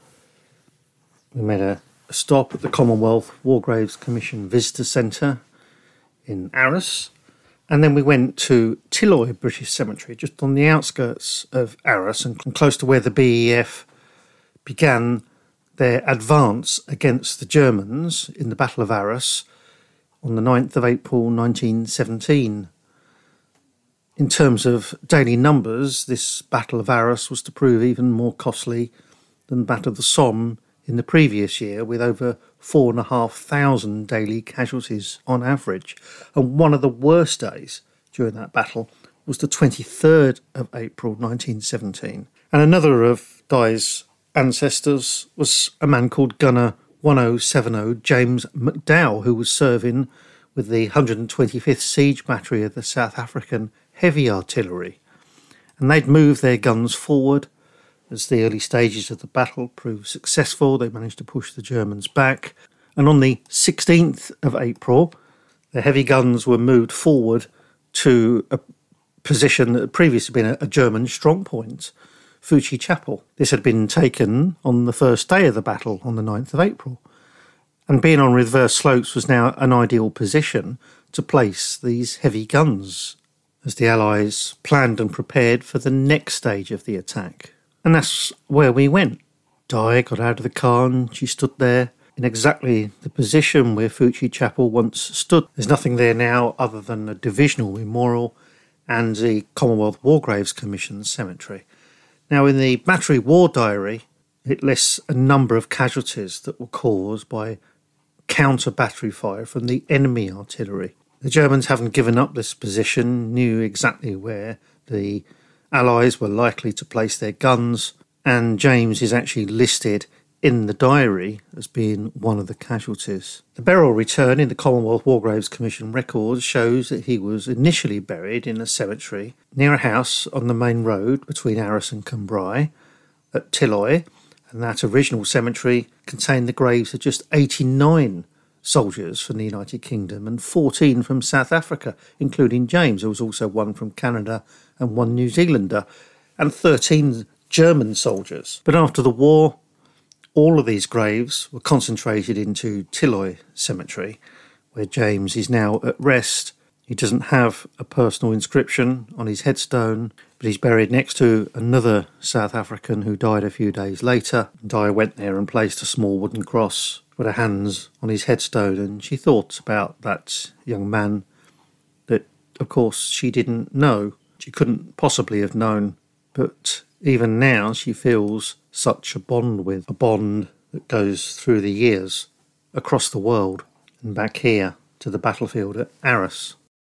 We made a stop at the Commonwealth War Graves Commission Visitor Centre in Arras, And then we went to Tilloy British Cemetery, just on the outskirts of Arras and close to where the BEF began their advance against the Germans in the Battle of Arras on the 9th of April 1917. In terms of daily numbers, this Battle of Arras was to prove even more costly than the Battle of the Somme in the previous year, with over 4,500 daily casualties on average. And one of the worst days during that battle was the 23rd of April 1917. And another of Guy's ancestors was a man called Gunner 1070 James McDowell, who was serving with the 125th Siege Battery of the South African Heavy Artillery. And they'd moved their guns forward. As the early stages of the battle proved successful, they managed to push the Germans back. And on the 16th of April, the heavy guns were moved forward to a position that had previously been a German strongpoint, Fuchi Chapel. This had been taken on the first day of the battle on the 9th of April. And being on reverse slopes was now an ideal position to place these heavy guns as the Allies planned and prepared for the next stage of the attack. And that's where we went. Di got out of the car and she stood there in exactly the position where Fuchi Chapel once stood. There's nothing there now other than a divisional memorial and the Commonwealth War Graves Commission cemetery. Now, in the Battery War Diary, it lists a number of casualties that were caused by counter-battery fire from the enemy artillery. The Germans, having given up this position, knew exactly where the Allies were likely to place their guns, and James is actually listed in the diary as being one of the casualties. The burial return in the Commonwealth War Graves Commission records shows that he was initially buried in a cemetery near a house on the main road between Arras and Cambrai at Tilloy, and that original cemetery contained the graves of just 89 soldiers from the United Kingdom and 14 from South Africa, including James. There was also one from Canada and one New Zealander, and 13 German soldiers. But after the war, all of these graves were concentrated into Tilloy Cemetery, where James is now at rest. He doesn't have a personal inscription on his headstone, but he's buried next to another South African who died a few days later. Di went there and placed a small wooden cross with her hands on his headstone, and she thought about that young man that, of course, she didn't know. She couldn't possibly have known, but even now she feels such a bond with, a bond that goes through the years, across the world, and back here to the battlefield at Arras.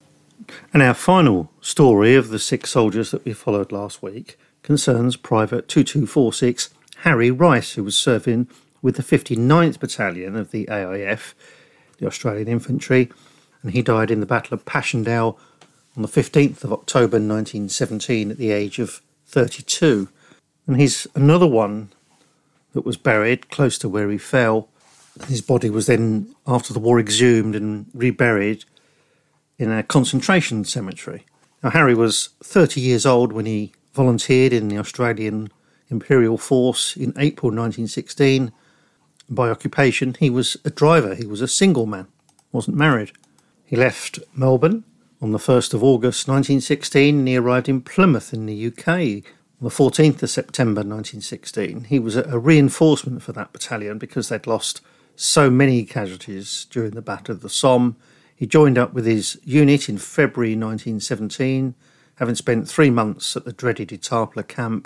And our final story of the 6 soldiers that we followed last week concerns Private 2246 Harry Rice, who was serving with the 59th Battalion of the AIF, the Australian Infantry, and he died in the Battle of Passchendaele on the 15th of October 1917 at the age of 32. And he's another one that was buried close to where he fell. His body was then, after the war, exhumed and reburied in a concentration cemetery. Now, Harry was 30 years old when he volunteered in the Australian Imperial Force in April 1916. By occupation, he was a driver. He was a single man, wasn't married. He left Melbourne on the 1st of August 1916 and he arrived in Plymouth in the UK on the 14th of September 1916. He was a reinforcement for that battalion because they'd lost so many casualties during the Battle of the Somme. He joined up with his unit in February 1917, having spent 3 months at the dreaded Etaples camp.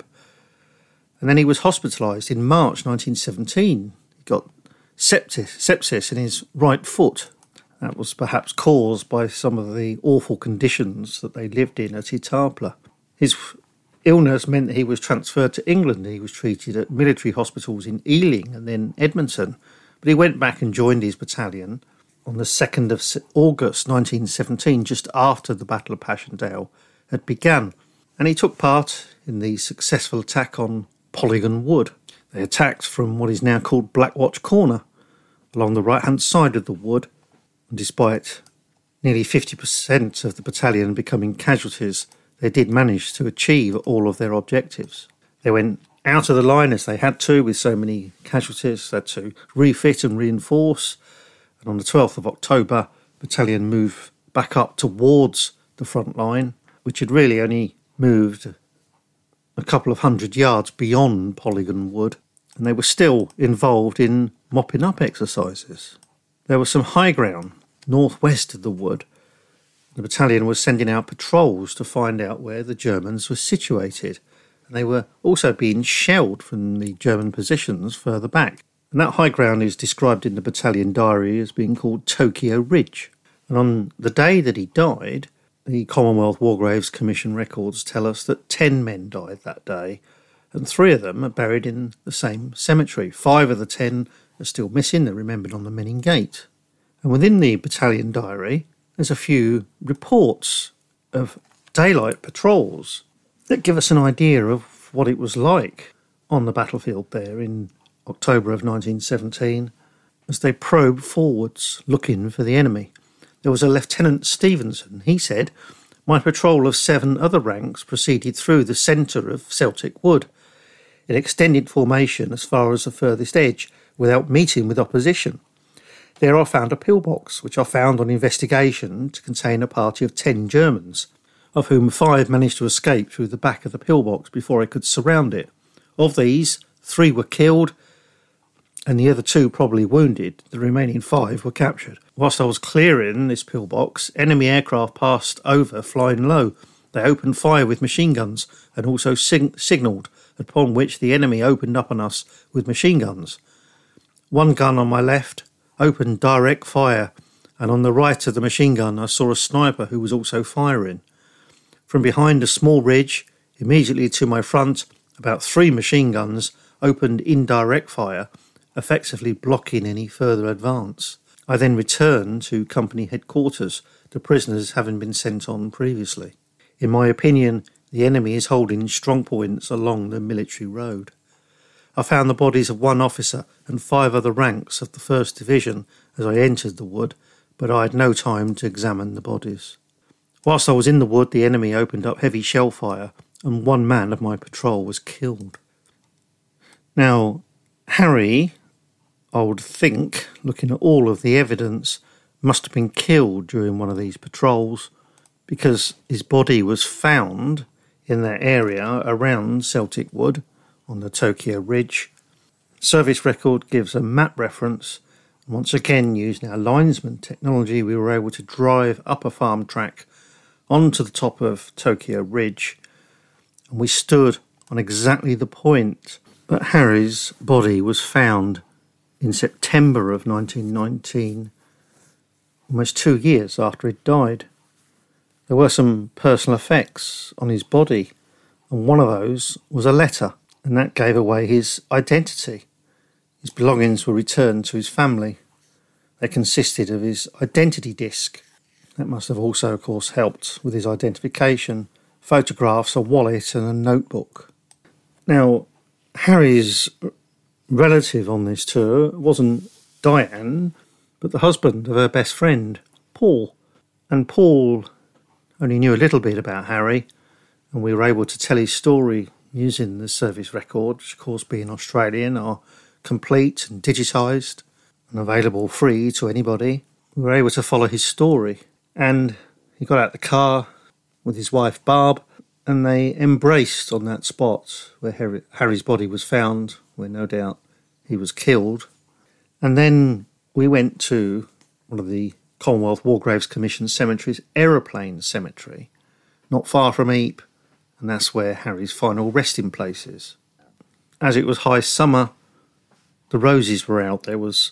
And then he was hospitalised in March 1917. He got sepsis in his right foot. That was perhaps caused by some of the awful conditions that they lived in at Etaples. His illness meant that he was transferred to England. He was treated at military hospitals in Ealing and then Edmonton. But he went back and joined his battalion on the 2nd of August 1917, just after the Battle of Passchendaele had begun. And he took part in the successful attack on Polygon Wood. They attacked from what is now called Blackwatch Corner, along the right-hand side of the wood. And despite nearly 50% of the battalion becoming casualties, they did manage to achieve all of their objectives. They went out of the line as they had to, with so many casualties. They had to refit and reinforce. And on the 12th of October, the battalion moved back up towards the front line, which had really only moved a couple of 100 yards beyond Polygon Wood, and they were still involved in mopping up exercises. There was some high ground northwest of the wood. The battalion was sending out patrols to find out where the Germans were situated, and they were also being shelled from the German positions further back. And that high ground is described in the battalion diary as being called Tokyo Ridge. And on the day that he died, the Commonwealth War Graves Commission records tell us that 10 men died that day, and 3 of them are buried in the same cemetery. 5 of the 10 are still missing. They're remembered on the Menin Gate. And within the battalion diary, there's a few reports of daylight patrols that give us an idea of what it was like on the battlefield there in October of 1917 as they probed forwards looking for the enemy. There was a Lieutenant Stevenson. He said, "My patrol of 7 other ranks proceeded through the centre of Celtic Wood. It extended formation as far as the furthest edge without meeting with opposition. There I found a pillbox, which I found on investigation to contain a party of 10 Germans, of whom 5 managed to escape through the back of the pillbox before I could surround it. Of these, 3 were killed, and the other 2 probably wounded. The remaining 5 were captured. Whilst I was clearing this pillbox, enemy aircraft passed over flying low. They opened fire with machine guns and also signalled, upon which the enemy opened up on us with machine guns. 1 gun on my left opened direct fire, and on the right of the machine gun I saw a sniper who was also firing. From behind a small ridge, immediately to my front, about 3 machine guns opened indirect fire, effectively blocking any further advance. I then returned to company headquarters, the prisoners having been sent on previously. In my opinion, the enemy is holding strong points along the military road. I found the bodies of 1 officer and 5 other ranks of the 1st Division as I entered the wood, but I had no time to examine the bodies. Whilst I was in the wood, the enemy opened up heavy shell fire, and 1 man of my patrol was killed." Now, Harry, I would think, looking at all of the evidence, must have been killed during one of these patrols, because his body was found in that area around Celtic Wood on the Tokyo Ridge. Service record gives a map reference. Once again, using our linesman technology, we were able to drive up a farm track onto the top of Tokyo Ridge, and we stood on exactly the point that Harry's body was found in September of 1919, almost 2 years after he'd died. There were some personal effects on his body, and one of those was a letter, and that gave away his identity. His belongings were returned to his family. They consisted of his identity disc. That must have also, of course, helped with his identification, photographs, a wallet and a notebook. Now, Harry's relative on this tour wasn't Diane, but the husband of her best friend, Paul. And Paul only knew a little bit about Harry, and we were able to tell his story using the service record, which of course being Australian are complete and digitised and available free to anybody. We were able to follow his story, and he got out the car with his wife Barb, and they embraced on that spot where Harry's body was found, where no doubt he was killed. And then we went to one of the Commonwealth War Graves Commission cemeteries, Aeroplane Cemetery, not far from Ypres, and that's where Harry's final resting place is. As it was high summer, the roses were out. There was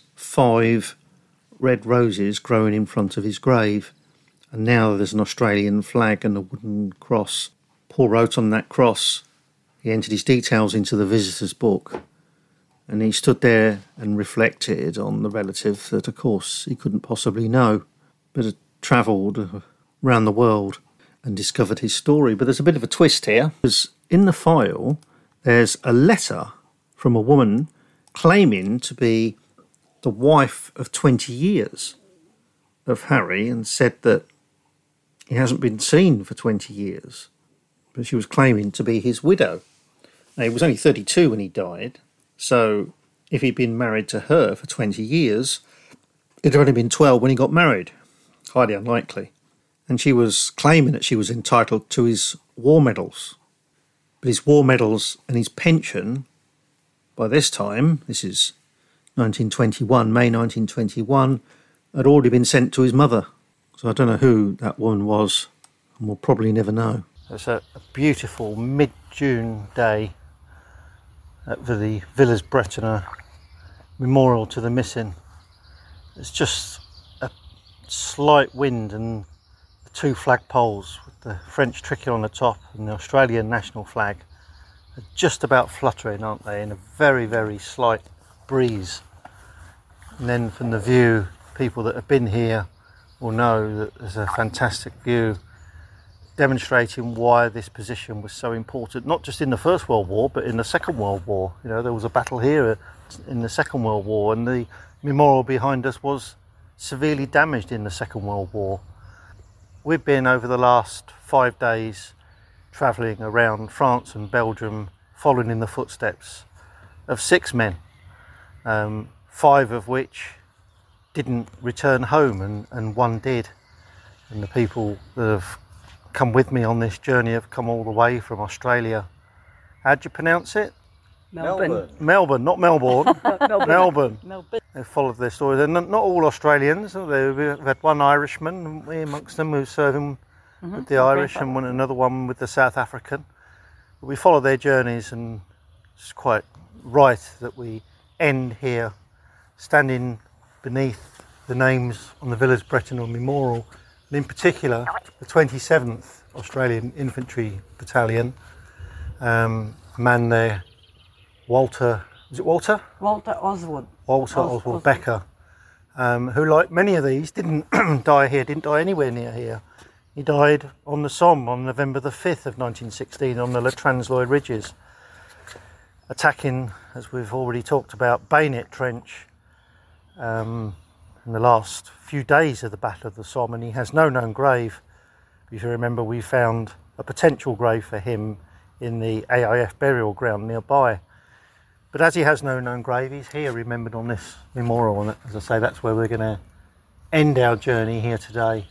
5 red roses growing in front of his grave, and now there's an Australian flag and a wooden cross. Paul wrote on that cross, he entered his details into the visitor's book, and he stood there and reflected on the relative that, of course, he couldn't possibly know, but had travelled around the world and discovered his story. But there's a bit of a twist here, because in the file there's a letter from a woman claiming to be the wife of 20 years of Harry, and said that he hasn't been seen for 20 years, but she was claiming to be his widow. Now, he was only 32 when he died, so if he'd been married to her for 20 years, it'd only been 12 when he got married. Highly unlikely. and she was claiming that she was entitled to his war medals. But his war medals and his pension, by this time, this is 1921, May 1921, had already been sent to his mother. So I don't know who that woman was, and we'll probably never know. It's a beautiful mid-June day at the Villers-Brettoneux Memorial to the Missing. It's just a slight wind and the two flagpoles with the French tricking on the top and the Australian national flag are just about fluttering, aren't they, in a very, very slight breeze. And then from the view, people that have been here will know that there's a fantastic view demonstrating why this position was so important, not just in the First World War, but in the Second World War. You know, there was a battle here in the Second World War, and the memorial behind us was severely damaged in the Second World War. We've been, over the last 5 days, travelling around France and Belgium, following in the footsteps of 6 men, 5 of which didn't return home, and 1 did. And the people that have come with me on this journey have come all the way from Australia. How'd you pronounce it? Melbourne. Melbourne, not Melbourne. Melbourne. Melbourne. They've followed their story. They're not all Australians. We've had one Irishman, and we amongst them, who's serving with the Irish, and another one with the South African. But we follow their journeys, and it's quite right that we end here, standing beneath the names on the Villers-Brettoneux Memorial, and in particular the 27th Australian Infantry Battalion, a man there, Walter Oswald Becker, who, like many of these, didn't die anywhere near here. He died on the Somme on November the 5th of 1916 on the Le Transloy Ridges, attacking, as we've already talked about, Bayonet Trench in the last few days of the Battle of the Somme, and he has no known grave. If you remember, we found a potential grave for him in the AIF burial ground nearby. But as he has no known grave, he's here remembered on this memorial, and as I say, that's where we're going to end our journey here today.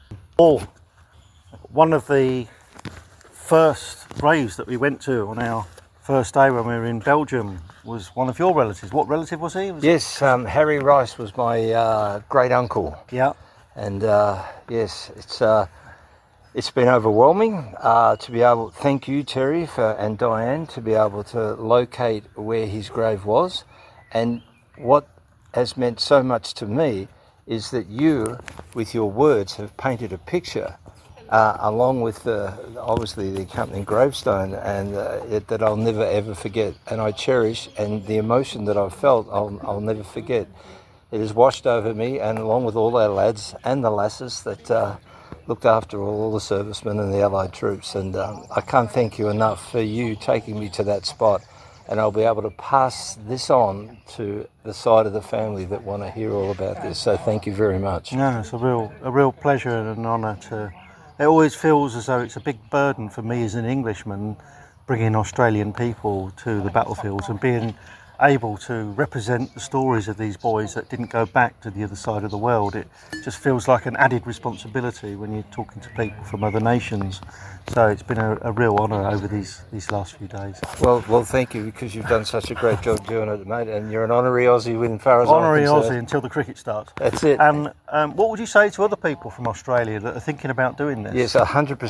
One of the first graves that we went to on our first day when we were in Belgium was one of your relatives. What relative was he? Yes, Harry Rice was my great uncle. Yeah. And yes, it's been overwhelming to be able. Thank you, Terry, and Diane, to be able to locate where his grave was. And what has meant so much to me is that you, with your words, have painted a picture, along with obviously the accompanying gravestone, and that I'll never ever forget. And I cherish, and the emotion that I've felt, I'll never forget. It has washed over me, and along with all our lads and the lasses that looked after all the servicemen and the Allied troops. And I can't thank you enough for you taking me to that spot. And I'll be able to pass this on to the side of the family that want to hear all about this. So thank you very much. No, it's a real pleasure and an honour to. It always feels as though it's a big burden for me as an Englishman, bringing Australian people to the battlefields and being able to represent the stories of these boys that didn't go back to the other side of the world. It just feels like an added responsibility when you're talking to people from other nations. So it's been a real honour over these last few days. Well, thank you, because you've done such a great job doing it, mate, and you're an honorary Aussie as far as I'm concerned. Honorary Aussie until the cricket starts. That's it. And what would you say to other people from Australia that are thinking about doing this? Yes,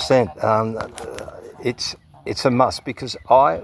100%. It's a must, because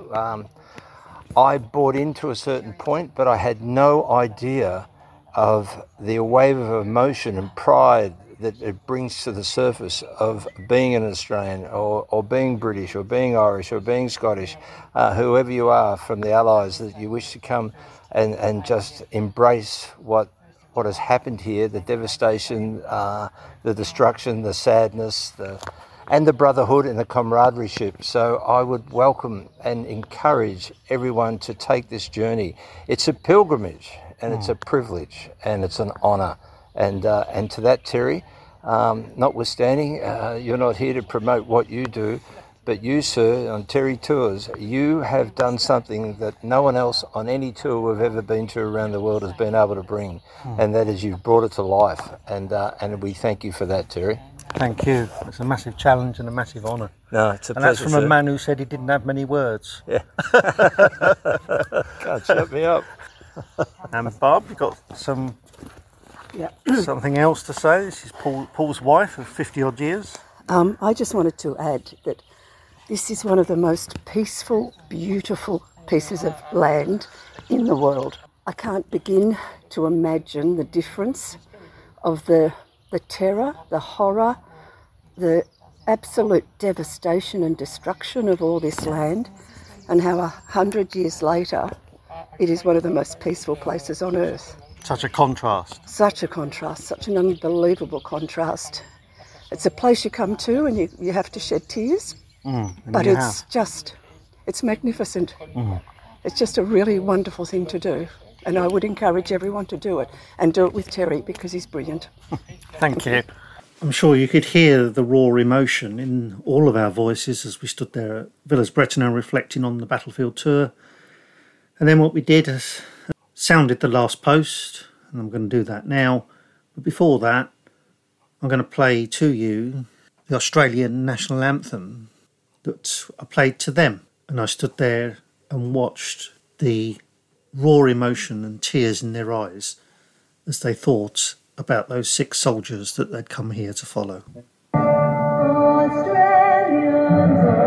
I bought into a certain point, but I had no idea of the wave of emotion and pride that it brings to the surface of being an Australian or being British or being Irish or being Scottish, whoever you are from the Allies, that you wish to come and just embrace what has happened here, the devastation, the destruction, the sadness, and the brotherhood and the camaraderie. So I would welcome and encourage everyone to take this journey. It's a pilgrimage, and it's a privilege, and it's an honour. And to that, Terry, notwithstanding, you're not here to promote what you do, but you, sir, on Terry Tours, you have done something that no one else on any tour we've ever been to around the world has been able to bring, and that is you've brought it to life. And we thank you for that, Terry. Thank you. It's a massive challenge and a massive honour. No, it's a and pleasure. That's from a man who said he didn't have many words. Yeah. God, shut me up. And Bob, you've got something else to say? This is Paul's wife of 50 odd years. I just wanted to add that this is one of the most peaceful, beautiful pieces of land in the world. I can't begin to imagine the difference of the terror, the horror, the absolute devastation and destruction of all this land, and how 100 years later it is one of the most peaceful places on earth. Such a contrast. Such a contrast, such an unbelievable contrast. It's a place you come to and you have to shed tears, but it's magnificent. It's just a really wonderful thing to do. And I would encourage everyone to do it, and do it with Terry because he's brilliant. Thank you. I'm sure you could hear the raw emotion in all of our voices as we stood there at Villers-Brettoneux reflecting on the battlefield tour. And then what we did is sounded the last post, and I'm going to do that now. But before that, I'm going to play to you the Australian national anthem that I played to them. And I stood there and watched the raw emotion and tears in their eyes as they thought about those 6 soldiers that they'd come here to follow. Australians